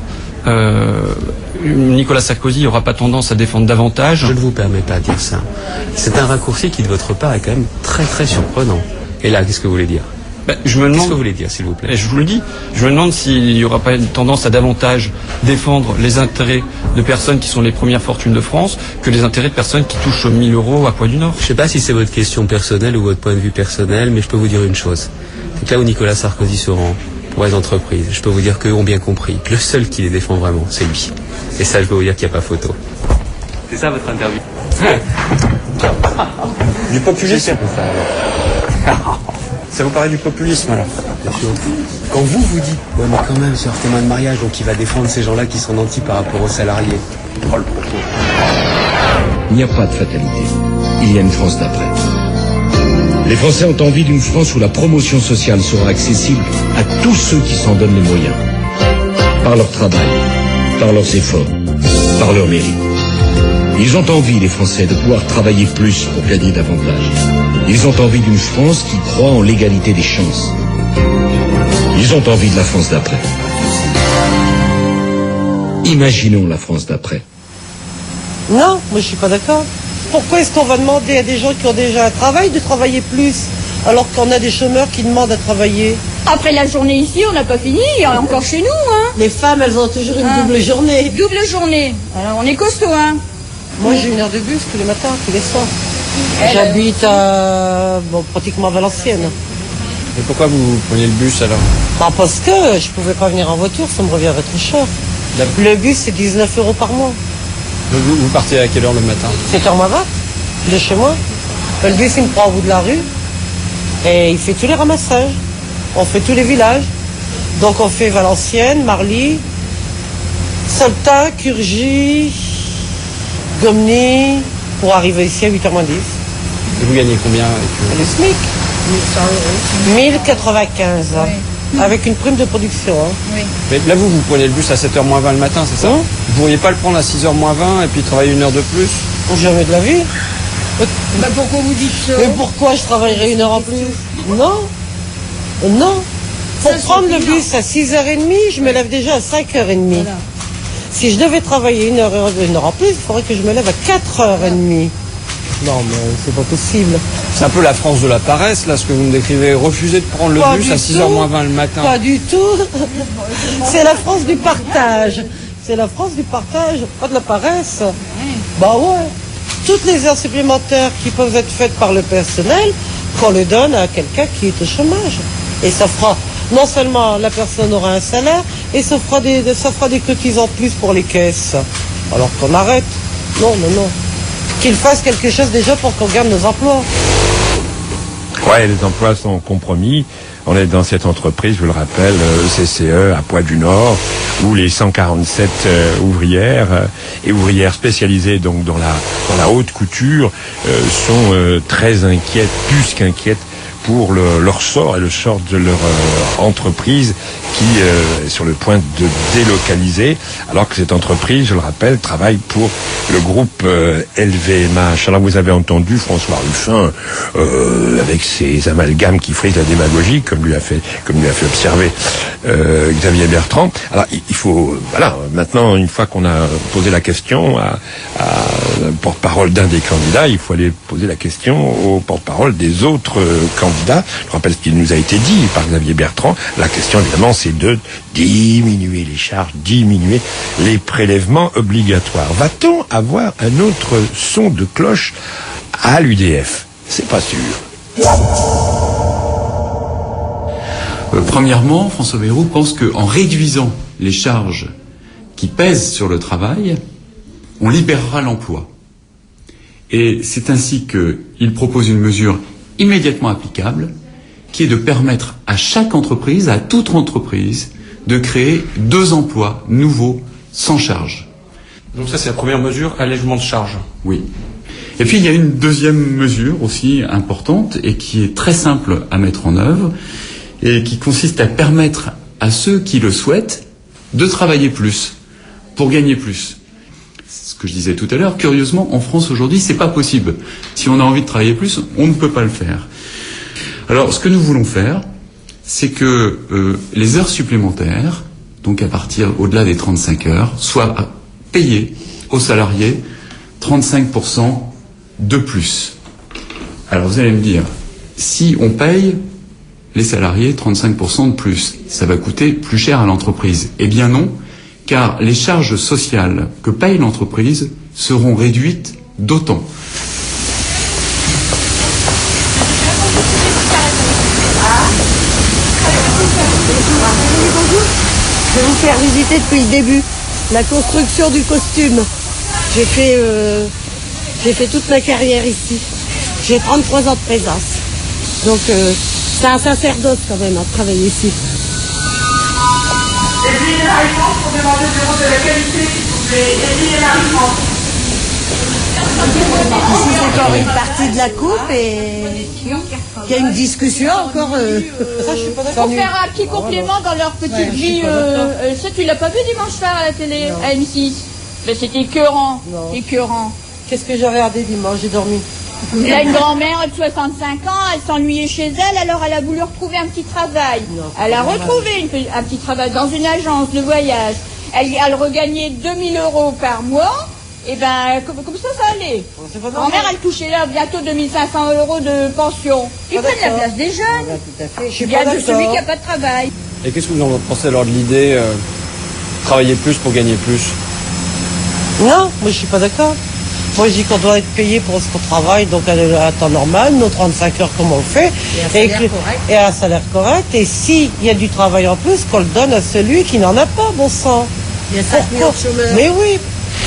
Speaker 15: Nicolas Sarkozy n'aura pas tendance à défendre davantage.
Speaker 20: Je ne vous permets pas de dire ça. C'est un raccourci qui, de votre part, est quand même très très surprenant. Et là, qu'est-ce que vous voulez dire?
Speaker 15: Je me demande...
Speaker 20: Qu'est-ce que vous voulez dire, s'il vous plaît?
Speaker 15: Je vous le dis. Je me demande s'il n'y aura pas une tendance à davantage défendre les intérêts de personnes qui sont les premières fortunes de France que les intérêts de personnes qui touchent 1000 euros à Poix-du-Nord.
Speaker 20: Je ne sais pas si c'est votre question personnelle ou votre point de vue personnel, mais je peux vous dire une chose. C'est que là où Nicolas Sarkozy se rend pour les entreprises, je peux vous dire qu'eux ont bien compris que le seul qui les défend vraiment, c'est lui. Et ça, je peux vous dire qu'il n'y a pas photo. C'est ça votre interview?
Speaker 15: Du populisme. Ça vous paraît du populisme, alors?
Speaker 20: Bien sûr. Quand vous dites, ouais, mais quand même, c'est un témoin de mariage, donc il va défendre ces gens-là qui sont nantis par rapport aux salariés. Oh, le propos.
Speaker 21: Il n'y a pas de fatalité. Il y a une France d'après. Les Français ont envie d'une France où la promotion sociale sera accessible à tous ceux qui s'en donnent les moyens. Par leur travail, par leurs efforts, par leur mérite. Ils ont envie, les Français, de pouvoir travailler plus pour gagner davantage. Ils ont envie d'une France qui croit en l'égalité des chances. Ils ont envie de la France d'après. Imaginons la France d'après.
Speaker 17: Non, moi je suis pas d'accord. Pourquoi est-ce qu'on va demander à des gens qui ont déjà un travail de travailler plus, alors qu'on a des chômeurs qui demandent à travailler?
Speaker 16: Après la journée ici, on n'a pas fini, il y a encore chez nous, hein.
Speaker 17: Les femmes, elles ont toujours une double journée.
Speaker 16: Double journée. Alors on est costaud, hein.
Speaker 17: Moi j'ai une heure de bus tous les matins, tous les soirs. J'habite à, pratiquement à Valenciennes.
Speaker 15: Et pourquoi vous preniez le bus alors?
Speaker 17: Parce que je pouvais pas venir en voiture, ça me reviendrait très cher. Le bus c'est 19 euros par mois.
Speaker 15: Vous partez à quelle heure le matin?
Speaker 17: 7h moins 20, de chez moi. Le bus il me prend au bout de la rue et il fait tous les ramassages. On fait tous les villages. Donc on fait Valenciennes, Marly, Soltin, Curgy, Gomny, pour arriver ici à 8h moins 10.
Speaker 15: Et vous gagnez combien avec
Speaker 17: le SMIC 1095. Avec une prime de production. Hein.
Speaker 15: Oui. Mais là, vous prenez le bus à 7h moins 20 le matin, c'est ça? Vous ne pourriez pas le prendre à 6h moins 20 et puis travailler 1 heure de plus?
Speaker 17: Jamais de la vie.
Speaker 18: Bah pourquoi vous dites ça?
Speaker 17: Mais pourquoi je travaillerais 1 heure en plus? Non. Non. Pour prendre le bus à 6h30, je me lève déjà à 5h30. Voilà. Si je devais travailler 1 heure en plus, il faudrait que je me lève à 4h30. Non, mais c'est pas possible.
Speaker 15: C'est un peu la France de la paresse, là, ce que vous me décrivez. Refuser de prendre le bus à 6h moins 20 le matin.
Speaker 17: Pas du tout. C'est la France du partage. C'est la France du partage, pas de la paresse. Bah ouais. Toutes les heures supplémentaires qui peuvent être faites par le personnel, qu'on les donne à quelqu'un qui est au chômage. Et ça fera, non seulement la personne aura un salaire, et ça fera des cotisants plus pour les caisses. Alors qu'on arrête. Non. Qu'ils fassent quelque chose déjà pour qu'on garde nos emplois.
Speaker 7: Ouais, les emplois sont compromis. On est dans cette entreprise, je vous le rappelle, CCE à Poix-du-Nord, où les 147 ouvrières et ouvrières spécialisées donc dans la haute couture sont très inquiètes, plus qu'inquiètes pour leur sort et le sort de leur entreprise qui est sur le point de délocaliser, alors que cette entreprise, je le rappelle, travaille pour le groupe LVMH. Alors vous avez entendu François Ruffin avec ses amalgames qui frisent la démagogie, comme lui a fait observer Xavier Bertrand. Alors il faut, voilà, maintenant une fois qu'on a posé la question à le porte-parole d'un des candidats, il faut aller poser la question au porte-parole des autres candidats. Je rappelle ce qu'il nous a été dit par Xavier Bertrand. La question évidemment c'est de diminuer les charges, diminuer les prélèvements obligatoires. Va-t-on avoir un autre son de cloche à l'UDF? C'est pas sûr.
Speaker 2: Premièrement, François Bayrou pense qu'en réduisant les charges qui pèsent sur le travail, on libérera l'emploi. Et c'est ainsi qu'il propose une mesure immédiatement applicable, qui est de permettre à chaque entreprise, à toute entreprise, de créer 2 emplois nouveaux sans charge.
Speaker 15: Donc ça, c'est la première mesure, allègement de charge.
Speaker 2: Oui. Et puis, il y a une deuxième mesure aussi importante et qui est très simple à mettre en œuvre et qui consiste à permettre à ceux qui le souhaitent de travailler plus, pour gagner plus. Ce que je disais tout à l'heure, curieusement, en France aujourd'hui, c'est pas possible. Si on a envie de travailler plus, on ne peut pas le faire. Alors, ce que nous voulons faire, c'est que les heures supplémentaires, donc à partir au-delà des 35 heures, soient payées aux salariés 35% de plus. Alors, vous allez me dire, si on paye les salariés 35% de plus, ça va coûter plus cher à l'entreprise. Eh bien non, car les charges sociales que paye l'entreprise seront réduites d'autant.
Speaker 17: Je vais vous faire visiter depuis le début la construction du costume. J'ai fait toute ma carrière ici. J'ai 33 ans de présence. Donc c'est un sacerdoce quand même à travailler ici.
Speaker 18: Éliminez la réponse pour demander du rôle de la qualité, s'il vous plaît. Éliminez la réponse.
Speaker 17: Ici, c'est encore une partie de la coupe et il y a une discussion encore. Ça, je suis pas d'accord.
Speaker 22: Pour faire un petit complément dans leur petite vie, ça tu l'as pas vu dimanche soir à la télé, à M6? Mais c'était écœurant, écœurant.
Speaker 17: Qu'est-ce que j'ai regardé dimanche? J'ai dormi.
Speaker 22: Il y a une grand-mère de 65 ans, elle s'ennuyait chez elle, alors elle a voulu retrouver un petit travail. Elle a retrouvé un petit travail dans une agence de voyage. Elle regagnait 2000 € par mois. Et ben, comme ça allait. Grand-mère, elle touchait là bientôt 2500 € de pension. Ils prennent la place des jeunes.
Speaker 17: Tout à fait.
Speaker 22: Il y a de celui qui n'a pas de travail.
Speaker 15: Et qu'est-ce que vous en pensez alors de l'idée travailler plus pour gagner plus?
Speaker 17: Non, moi je suis pas d'accord. Moi je dis qu'on doit être payé pour ce qu'on travaille, donc à temps normal, nos 35 heures comme on le fait. Et à un salaire correct. Et s'il y a du travail en plus, qu'on le donne à celui qui n'en a pas, bon sang.
Speaker 18: Il y a 5 millions de chômeurs.
Speaker 17: Mais oui.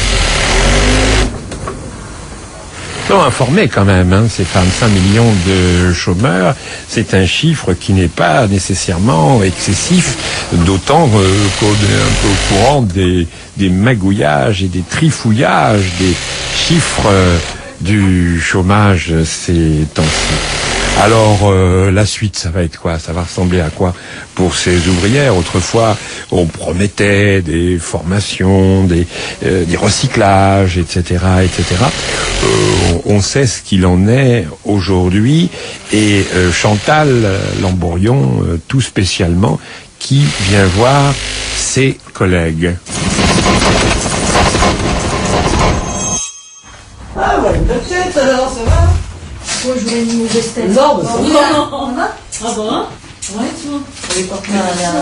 Speaker 7: sont informés quand même, hein, ces femmes, 5 millions de chômeurs, c'est un chiffre qui n'est pas nécessairement excessif, d'autant qu'on est un peu au courant des magouillages et des trifouillages des chiffres du chômage ces temps-ci. Alors la suite, ça va être quoi? Ça va ressembler à quoi pour ces ouvrières? Autrefois, on promettait des formations, des recyclages, etc., etc. On sait ce qu'il en est aujourd'hui, et Chantal Lambourion, tout spécialement, qui vient voir ses collègues.
Speaker 17: Ah ouais, peut-être alors, ça va?
Speaker 1: Moi, j'aurais une mauvaise tête.
Speaker 17: Non, bah,
Speaker 1: oui,
Speaker 17: on va.
Speaker 1: Ah bon? Ouais, tu vois.
Speaker 17: On est pas plus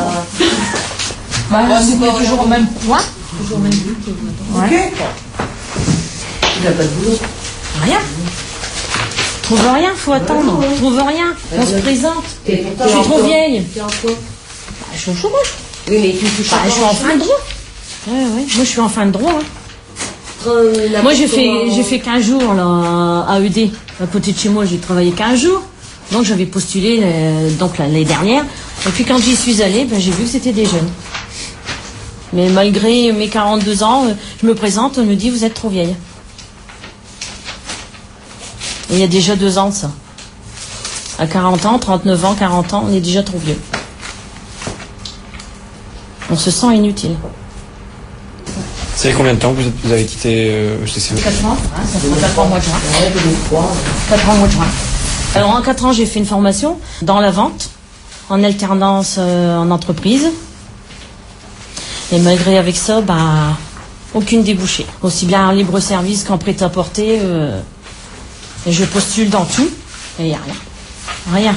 Speaker 1: Bah, c'est toujours au même point. Toujours au même but.
Speaker 17: Ok. Il n'a pas de boulot.
Speaker 1: Rien. Trouve rien, faut attendre. Trouve rien. On se présente. Je suis trop vieille.
Speaker 17: T'es en quoi?
Speaker 1: Je suis au chômage.
Speaker 17: Oui, mais tu touches
Speaker 1: je suis en fin de droit. Ouais. Moi, je suis en fin de droit. Moi, j'ai fait 15 jours là, à ED. À côté de chez moi, j'ai travaillé 15 jours. Donc, j'avais postulé donc l'année dernière. Et puis, quand j'y suis allée, j'ai vu que c'était des jeunes. Mais malgré mes 42 ans, je me présente, on me dit, vous êtes trop vieille. Et il y a déjà 2 ans de ça. À 40 ans, 39 ans, 40 ans, on est déjà trop vieux. On se sent inutile.
Speaker 15: Ça fait combien de temps que vous avez quitté CCE?
Speaker 1: 4 ans, ça fait 4 ans au mois de juin. 4 ans au mois de juin. Alors en 4 ans, j'ai fait une formation dans la vente, en alternance en entreprise. Et malgré avec ça, aucune débouchée. Aussi bien en libre service qu'en prêt-à-porter. Et je postule dans tout, et il n'y a rien. Rien.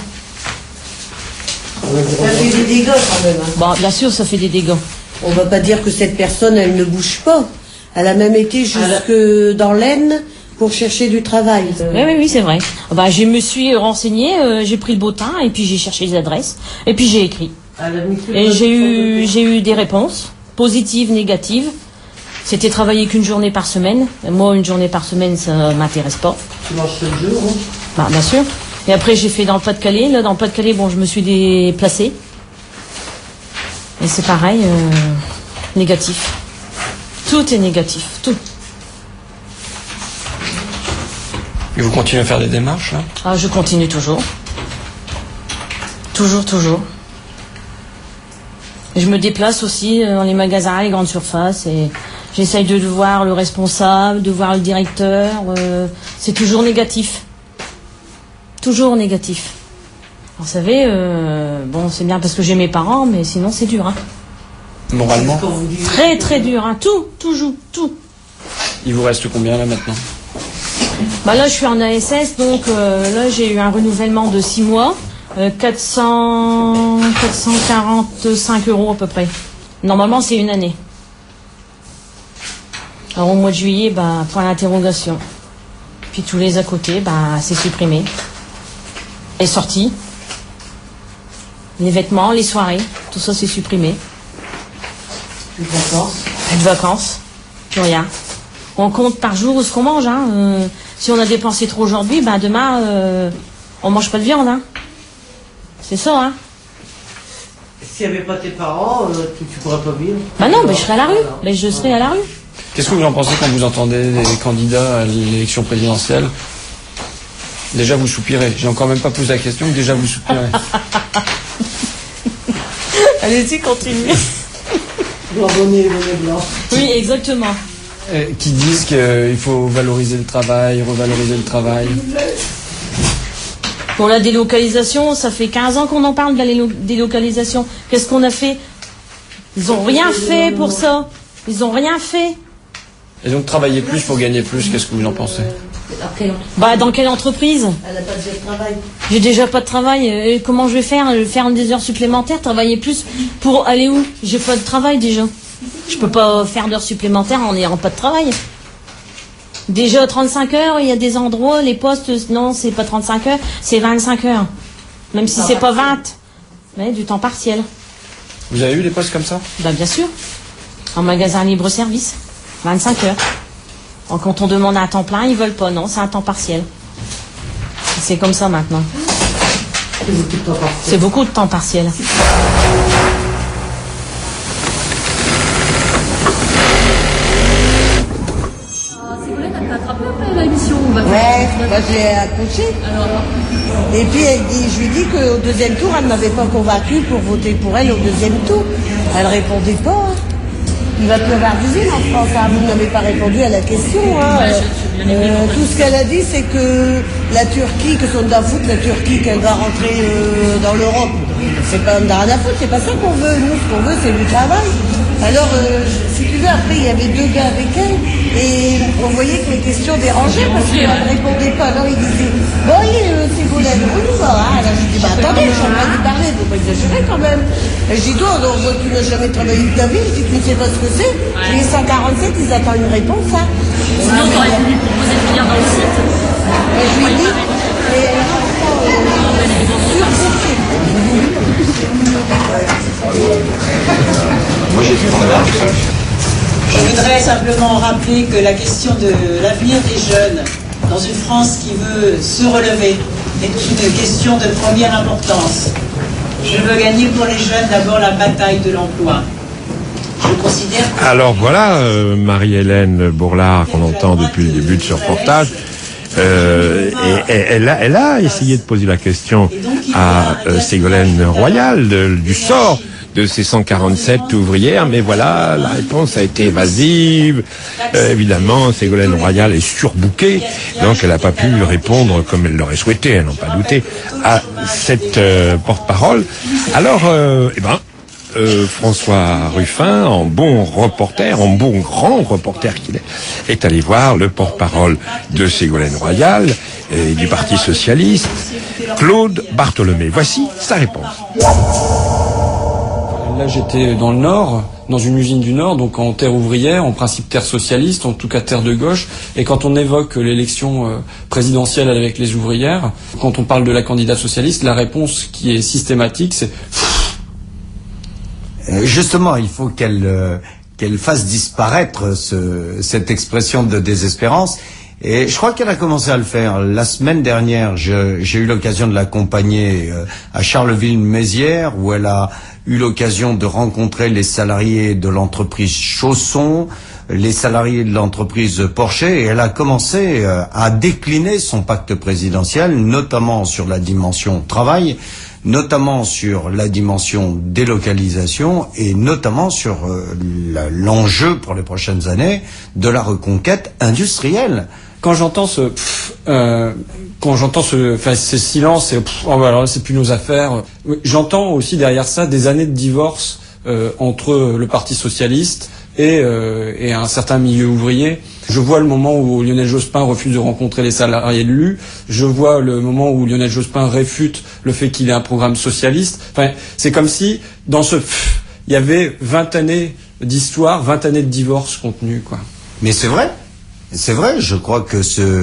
Speaker 17: Ça fait des dégâts quand même. Hein.
Speaker 1: Bon, bien sûr, ça fait des dégâts.
Speaker 17: On va pas dire que cette personne, elle ne bouge pas. Elle a même été jusque dans l'Aisne pour chercher du travail.
Speaker 1: Oui, c'est vrai. Je me suis renseignée, j'ai pris le beau temps, et puis j'ai cherché les adresses, et puis j'ai écrit. Et j'ai eu des réponses, positives, négatives. C'était travailler qu'une journée par semaine. Moi, une journée par semaine, ça m'intéresse pas.
Speaker 17: Tu manges 7 jours, hein?
Speaker 1: Bien sûr. Et après, j'ai fait dans le Pas-de-Calais. Là, dans le Pas-de-Calais, je me suis déplacée. Et c'est pareil, négatif. Tout est négatif, tout.
Speaker 15: Et vous continuez à faire des démarches, là?
Speaker 1: Ah, je continue toujours. Toujours. Et je me déplace aussi dans les magasins, les grandes surfaces, et j'essaye de voir le responsable, de voir le directeur. C'est toujours négatif. Toujours négatif. Vous savez, c'est bien parce que j'ai mes parents, mais sinon c'est dur. Hein.
Speaker 15: Moralement?
Speaker 1: Très très dur. Hein. Tout joue.
Speaker 15: Il vous reste combien là maintenant?
Speaker 1: Là je suis en ASS, donc là j'ai eu un renouvellement de 6 mois. 445 € à peu près. Normalement c'est une année. Alors au mois de juillet, point d'interrogation. Puis tous les à côté, c'est supprimé. Les sorties, les vêtements, les soirées, tout ça c'est supprimé.
Speaker 17: Plus de vacances.
Speaker 1: Plus de vacances, plus rien. On compte par jour où ce qu'on mange. Hein. Si on a dépensé trop aujourd'hui, demain on mange pas de viande. Hein. C'est ça, hein.
Speaker 17: S'il n'y avait pas tes parents, tu pourrais pas vivre.
Speaker 1: Non, je serais à la rue. Je serais à la rue.
Speaker 15: Qu'est-ce que vous en pensez quand vous entendez des candidats à l'élection présidentielle? Déjà vous soupirez. J'ai encore même pas posé la question, déjà vous soupirez.
Speaker 1: Allez-y, continuez.
Speaker 17: Bonnet blanc.
Speaker 1: Oui, exactement.
Speaker 15: Qui disent qu'il faut valoriser le travail, revaloriser le travail.
Speaker 1: Pour la délocalisation, ça fait 15 ans qu'on en parle de la délocalisation. Qu'est-ce qu'on a fait? Ils ont rien fait pour ça. Ils ont rien fait.
Speaker 15: Et donc travailler plus pour gagner plus, qu'est-ce que vous en pensez?
Speaker 1: Dans quelle entreprise?
Speaker 17: Elle n'a pas déjà de travail.
Speaker 1: J'ai déjà pas de travail. Et comment je vais faire? Faire des heures supplémentaires, travailler plus pour aller où? J'ai pas de travail déjà. Je peux pas faire d'heures supplémentaires en n'ayant pas de travail. Déjà 35 heures, il y a des endroits, les postes, non, c'est pas 35 heures, c'est 25 heures. Même si c'est pas 20, mais du temps partiel.
Speaker 15: Vous avez eu des postes comme ça?
Speaker 1: Bien sûr. En magasin libre-service, 25 heures. Quand on demande un temps plein, ils veulent pas, non, c'est un temps partiel. C'est comme ça maintenant. C'est beaucoup de temps partiel.
Speaker 17: Ouais, moi j'ai accouché.
Speaker 1: Alors,
Speaker 17: Et puis je lui dis qu'au deuxième tour, elle ne m'avait pas convaincue pour voter pour elle au deuxième tour. Elle répondait pas. Il va plus avoir d'usine en France. Hein. Vous n'avez pas répondu à la question. Hein. Tout ce qu'elle a dit, c'est que la Turquie, que son à foutre, la Turquie, qu'elle va rentrer dans l'Europe. C'est pas un à foutre, c'est pas ça qu'on veut. Nous, ce qu'on veut, c'est du travail. Alors, si tu veux, après, il y avait deux gars avec elle, et on voyait que les questions dérangeaient parce qu'elle ne répondait pas. Alors, il disait, bon, Ségolène, on y va. Hein. Alors, je dis, bah attendez, je suis en train d'y parler, faut pas exagérer quand même. Et je dis, toi, tu n'as jamais travaillé de ta vie, je dis, tu ne sais pas ce que c'est. Les 147, ils attendent une réponse, hein.
Speaker 1: Sinon, tu aurais pu lui proposer de venir dans le site.
Speaker 17: Je lui dis, mais
Speaker 3: je voudrais simplement rappeler que la question de l'avenir des jeunes dans une France qui veut se relever est une question de première importance. Je veux gagner pour les jeunes d'abord la bataille de l'emploi. Je considère que...
Speaker 7: Alors voilà, Marie-Hélène Bourlard, qu'on entend depuis le début de ce reportage, et elle a essayé de poser la question à Ségolène Royal du sort de ces 147 ouvrières, mais voilà, la réponse a été évasive. Évidemment, Ségolène Royal est surbookée, donc elle n'a pas pu répondre comme elle l'aurait souhaité, elle n'en pas douté, à cette porte-parole. Alors, François Ruffin, en bon reporter, en bon grand reporter qu'il est allé voir le porte-parole de Ségolène Royal et du Parti Socialiste, Claude Bartholomé. Voici sa réponse.
Speaker 15: Là, j'étais dans le Nord, dans une usine du Nord, donc en terre ouvrière, en principe terre socialiste, en tout cas terre de gauche. Et quand on évoque l'élection présidentielle avec les ouvrières, quand on parle de la candidate socialiste, la réponse qui est systématique, c'est...
Speaker 4: Justement, il faut qu'elle fasse disparaître cette expression de désespérance. Et je crois qu'elle a commencé à le faire. La semaine dernière, j'ai eu l'occasion de l'accompagner à Charleville-Mézières, où elle a eu l'occasion de rencontrer les salariés de l'entreprise Chausson, les salariés de l'entreprise Porcher, et elle a commencé à décliner son pacte présidentiel, notamment sur la dimension travail, notamment sur la dimension délocalisation et notamment sur l'enjeu pour les prochaines années de la reconquête industrielle.
Speaker 15: Quand j'entends ce silence, alors c'est plus nos affaires. J'entends aussi derrière ça des années de divorce entre le Parti socialiste et un certain milieu ouvrier. Je vois le moment où Lionel Jospin refuse de rencontrer les salariés de l'U. Je vois le moment où Lionel Jospin réfute le fait qu'il ait un programme socialiste. Enfin, c'est comme si dans il y avait 20 années d'histoire, 20 années de divorce contenues, quoi.
Speaker 4: Mais c'est vrai. C'est vrai, je crois que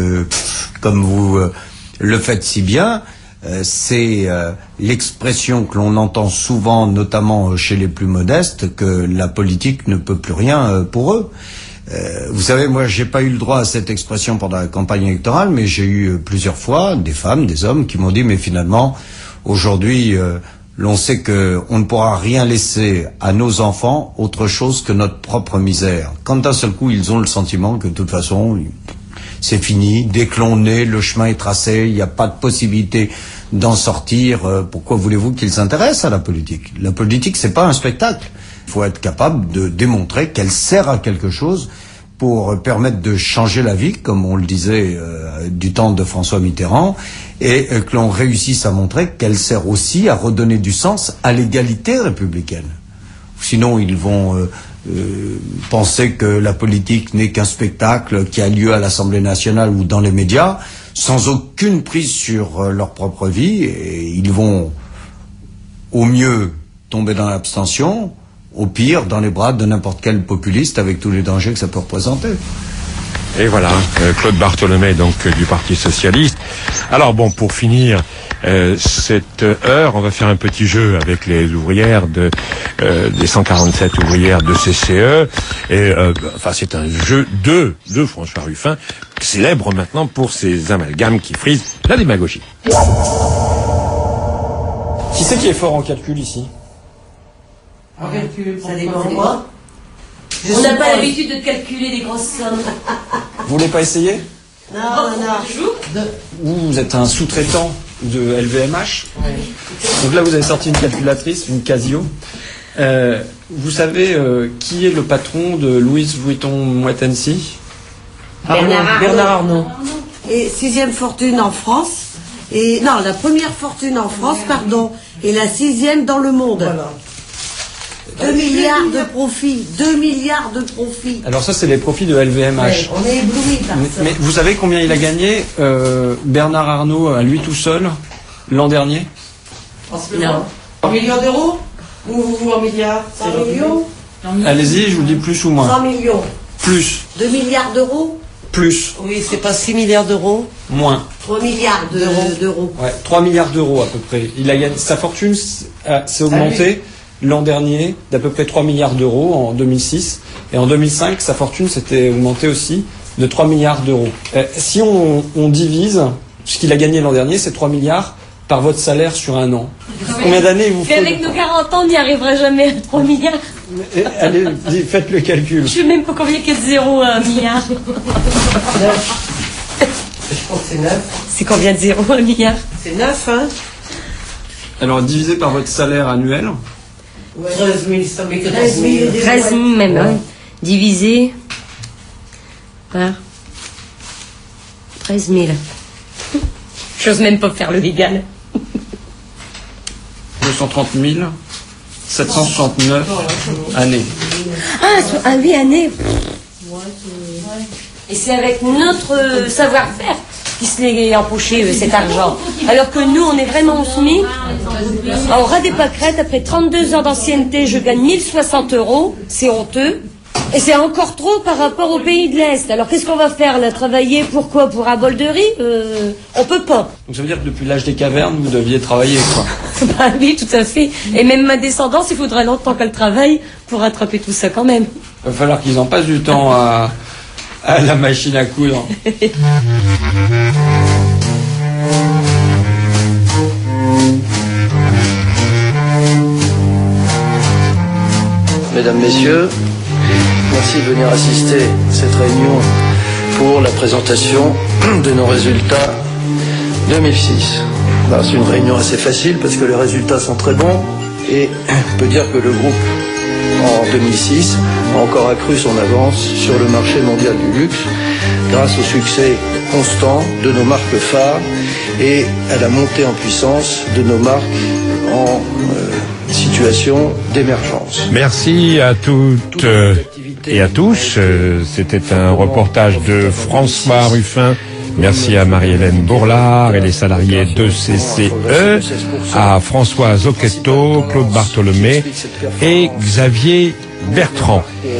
Speaker 4: comme vous le faites si bien, c'est l'expression que l'on entend souvent, notamment chez les plus modestes, que la politique ne peut plus rien pour eux. Vous savez, moi, j'ai pas eu le droit à cette expression pendant la campagne électorale, mais j'ai eu plusieurs fois des femmes, des hommes qui m'ont dit, mais finalement, aujourd'hui, l'on sait qu'on ne pourra rien laisser à nos enfants autre chose que notre propre misère. Quand d'un seul coup, ils ont le sentiment que de toute façon, c'est fini, dès que l'on est, le chemin est tracé, il n'y a pas de possibilité d'en sortir. Pourquoi voulez-vous qu'ils s'intéressent à la politique? La politique, c'est pas un spectacle. Il faut être capable de démontrer qu'elle sert à quelque chose pour permettre de changer la vie, comme on le disait du temps de François Mitterrand, et que l'on réussisse à montrer qu'elle sert aussi à redonner du sens à l'égalité républicaine. Sinon, ils vont penser que la politique n'est qu'un spectacle qui a lieu à l'Assemblée nationale ou dans les médias, sans aucune prise sur leur propre vie, et ils vont au mieux tomber dans l'abstention, au pire dans les bras de n'importe quel populiste avec tous les dangers que ça peut représenter.
Speaker 7: Et voilà, Claude Bartholomé, donc du Parti Socialiste. Alors bon, pour finir cette heure, on va faire un petit jeu avec les ouvrières des 147 ouvrières de CCE. Et c'est un jeu de François Ruffin, célèbre maintenant pour ses amalgames qui frisent la démagogie.
Speaker 15: Qui c'est qui est fort en calcul ici?
Speaker 11: En calcul, ça dépend de moi. On n'a pas l'habitude de calculer des grosses sommes.
Speaker 15: Vous voulez pas essayer?
Speaker 11: Non.
Speaker 15: Vous êtes un sous-traitant de LVMH. Donc là, vous avez sorti une calculatrice, une Casio. Vous savez qui est le patron de Louis Vuitton Moët Hennessy?
Speaker 17: Bernard Arnault. Et 6e fortune en France. Et non, la première fortune en France, pardon, et la 6e dans le monde. Voilà. 2 milliards de profits. 2 milliards de profits.
Speaker 15: Alors ça, c'est les profits de LVMH.
Speaker 17: Ouais, on est éblouis par ça.
Speaker 15: Mais vous savez combien il a gagné Bernard Arnault à lui tout seul l'an dernier?
Speaker 17: Non. En millions d'euros ou en milliards? 100 millions.
Speaker 15: Allez-y, je vous dis plus ou moins.
Speaker 17: 100 millions.
Speaker 15: Plus.
Speaker 17: 2 milliards d'euros.
Speaker 15: Plus.
Speaker 17: Oui, c'est pas 6 milliards d'euros.
Speaker 15: Moins.
Speaker 17: 3 milliards d'euros.
Speaker 15: Ouais, 3 milliards d'euros à peu près. Il a gagné, sa fortune s'est augmentée l'an dernier d'à peu près 3 milliards d'euros en 2006. Et en 2005, sa fortune s'était augmentée aussi de 3 milliards d'euros. Si on divise ce qu'il a gagné l'an dernier, c'est 3 milliards par votre salaire sur un an. Combien d'années vous faites?
Speaker 11: Avec nos 40 ans, on n'y arrivera jamais à 3 milliards.
Speaker 15: Allez, faites le calcul.
Speaker 11: Je sais même pas combien qu'il y a de zéro à 1 milliard.
Speaker 17: Je pense que c'est 9.
Speaker 11: C'est combien de zéro à 1 milliard?
Speaker 17: C'est 9, hein?
Speaker 15: Alors, divisé par votre salaire annuel.
Speaker 17: 13 000, ça met que 13 000.
Speaker 11: 13 000 même, hein. Divisé par 13 000. J'ose même pas faire le égal.
Speaker 15: 230 769 années.
Speaker 11: Ah, 8 années. Et c'est avec notre savoir-faire qui se l'est empoché cet argent. Alors que nous, on est vraiment au SMIC. On ras des pâquerettes, après 32 ans d'ancienneté, je gagne 1060 €. C'est honteux. Et c'est encore trop par rapport aux pays de l'Est. Alors qu'est-ce qu'on va faire là? Travailler pour quoi? Pour un bol de riz? On peut pas.
Speaker 15: Donc ça veut dire que depuis l'âge des cavernes, vous deviez travailler, quoi.
Speaker 11: Bah oui, tout à fait. Et même ma descendance, il faudra longtemps qu'elle travaille pour rattraper tout ça quand même.
Speaker 15: Il va falloir qu'ils en passent du temps à la machine à coudre.
Speaker 13: Mesdames, Messieurs, merci de venir assister à cette réunion pour la présentation de nos résultats 2006. Alors, c'est une réunion assez facile parce que les résultats sont très bons et on peut dire que le groupe en 2006 a encore accru son avance sur le marché mondial du luxe grâce au succès constant de nos marques phares et à la montée en puissance de nos marques en situation d'émergence.
Speaker 7: Merci à toutes et à tous. C'était un reportage de François Ruffin. Merci à Marie-Hélène Bourlard et les salariés de CCE, à François Zocchetto, Claude Bartholomé et Xavier Bertrand.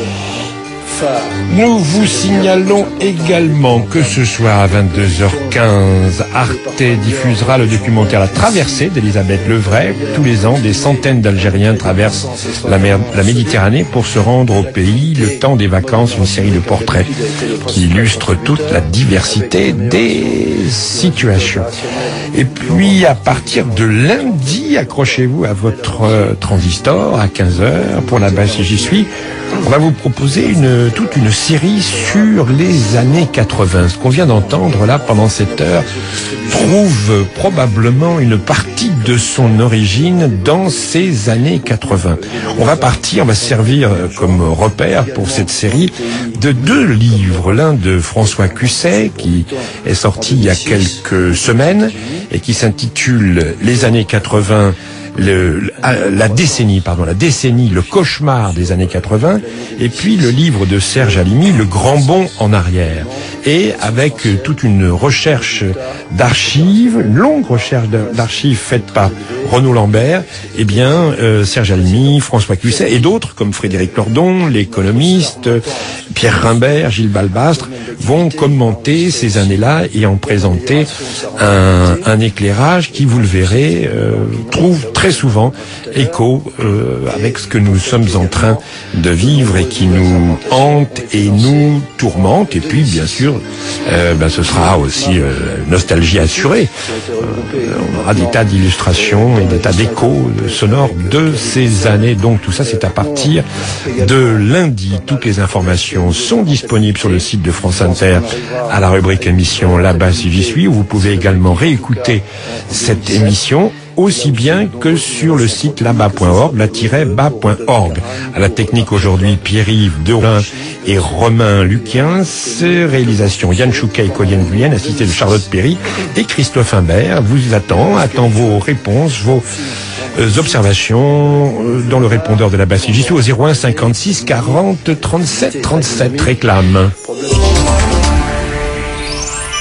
Speaker 7: Nous vous signalons également que ce soir à 22h15, Arte diffusera le documentaire La Traversée d'Elisabeth Levray. Tous les ans, des centaines d'Algériens traversent la Méditerranée pour se rendre au pays. Le temps des vacances, une série de portraits qui illustrent toute la diversité des situations. Et puis, à partir de lundi, accrochez-vous à votre transistor à 15h pour la base J'y suis. On va vous proposer toute une série sur les années 80. Ce qu'on vient d'entendre là pendant cette heure trouve probablement une partie de son origine dans ces années 80. On va servir comme repère pour cette série de 2 livres. L'un de François Cusset qui est sorti il y a quelques semaines et qui s'intitule Les années 80. La décennie, le cauchemar des années 80, et puis le livre de Serge Halimi, Le grand bond en arrière. Et avec toute une recherche d'archives, une longue recherche d'archives faite par Renaud Lambert, Serge Halimi, François Cusset et d'autres comme Frédéric Lordon, l'économiste, Pierre Rimbert, Gilles Balbastre, vont commenter ces années-là et en présenter un éclairage qui, vous le verrez, trouve très très souvent écho avec ce que nous sommes en train de vivre et qui nous hante et nous tourmente. Et puis, bien sûr, ce sera aussi nostalgie assurée. On aura des tas d'illustrations et des tas d'échos sonores de ces années. Donc tout ça, c'est à partir de lundi. Toutes les informations sont disponibles sur le site de France Inter à la rubrique émission Là-bas si j'y suis, où vous pouvez également réécouter cette émission aussi bien que sur le site là-bas.org, la-bas.org. À la technique aujourd'hui, Pierre-Yves Deroulin et Romain Luquiens. Réalisation Yann Chouquet et Colienne Guyenne, assisté de Charlotte Perry et Christophe Imbert. Vous attend vos réponses, vos observations dans le répondeur de la Bastille. J'y suis au 01 56 40 37 37. Réclame.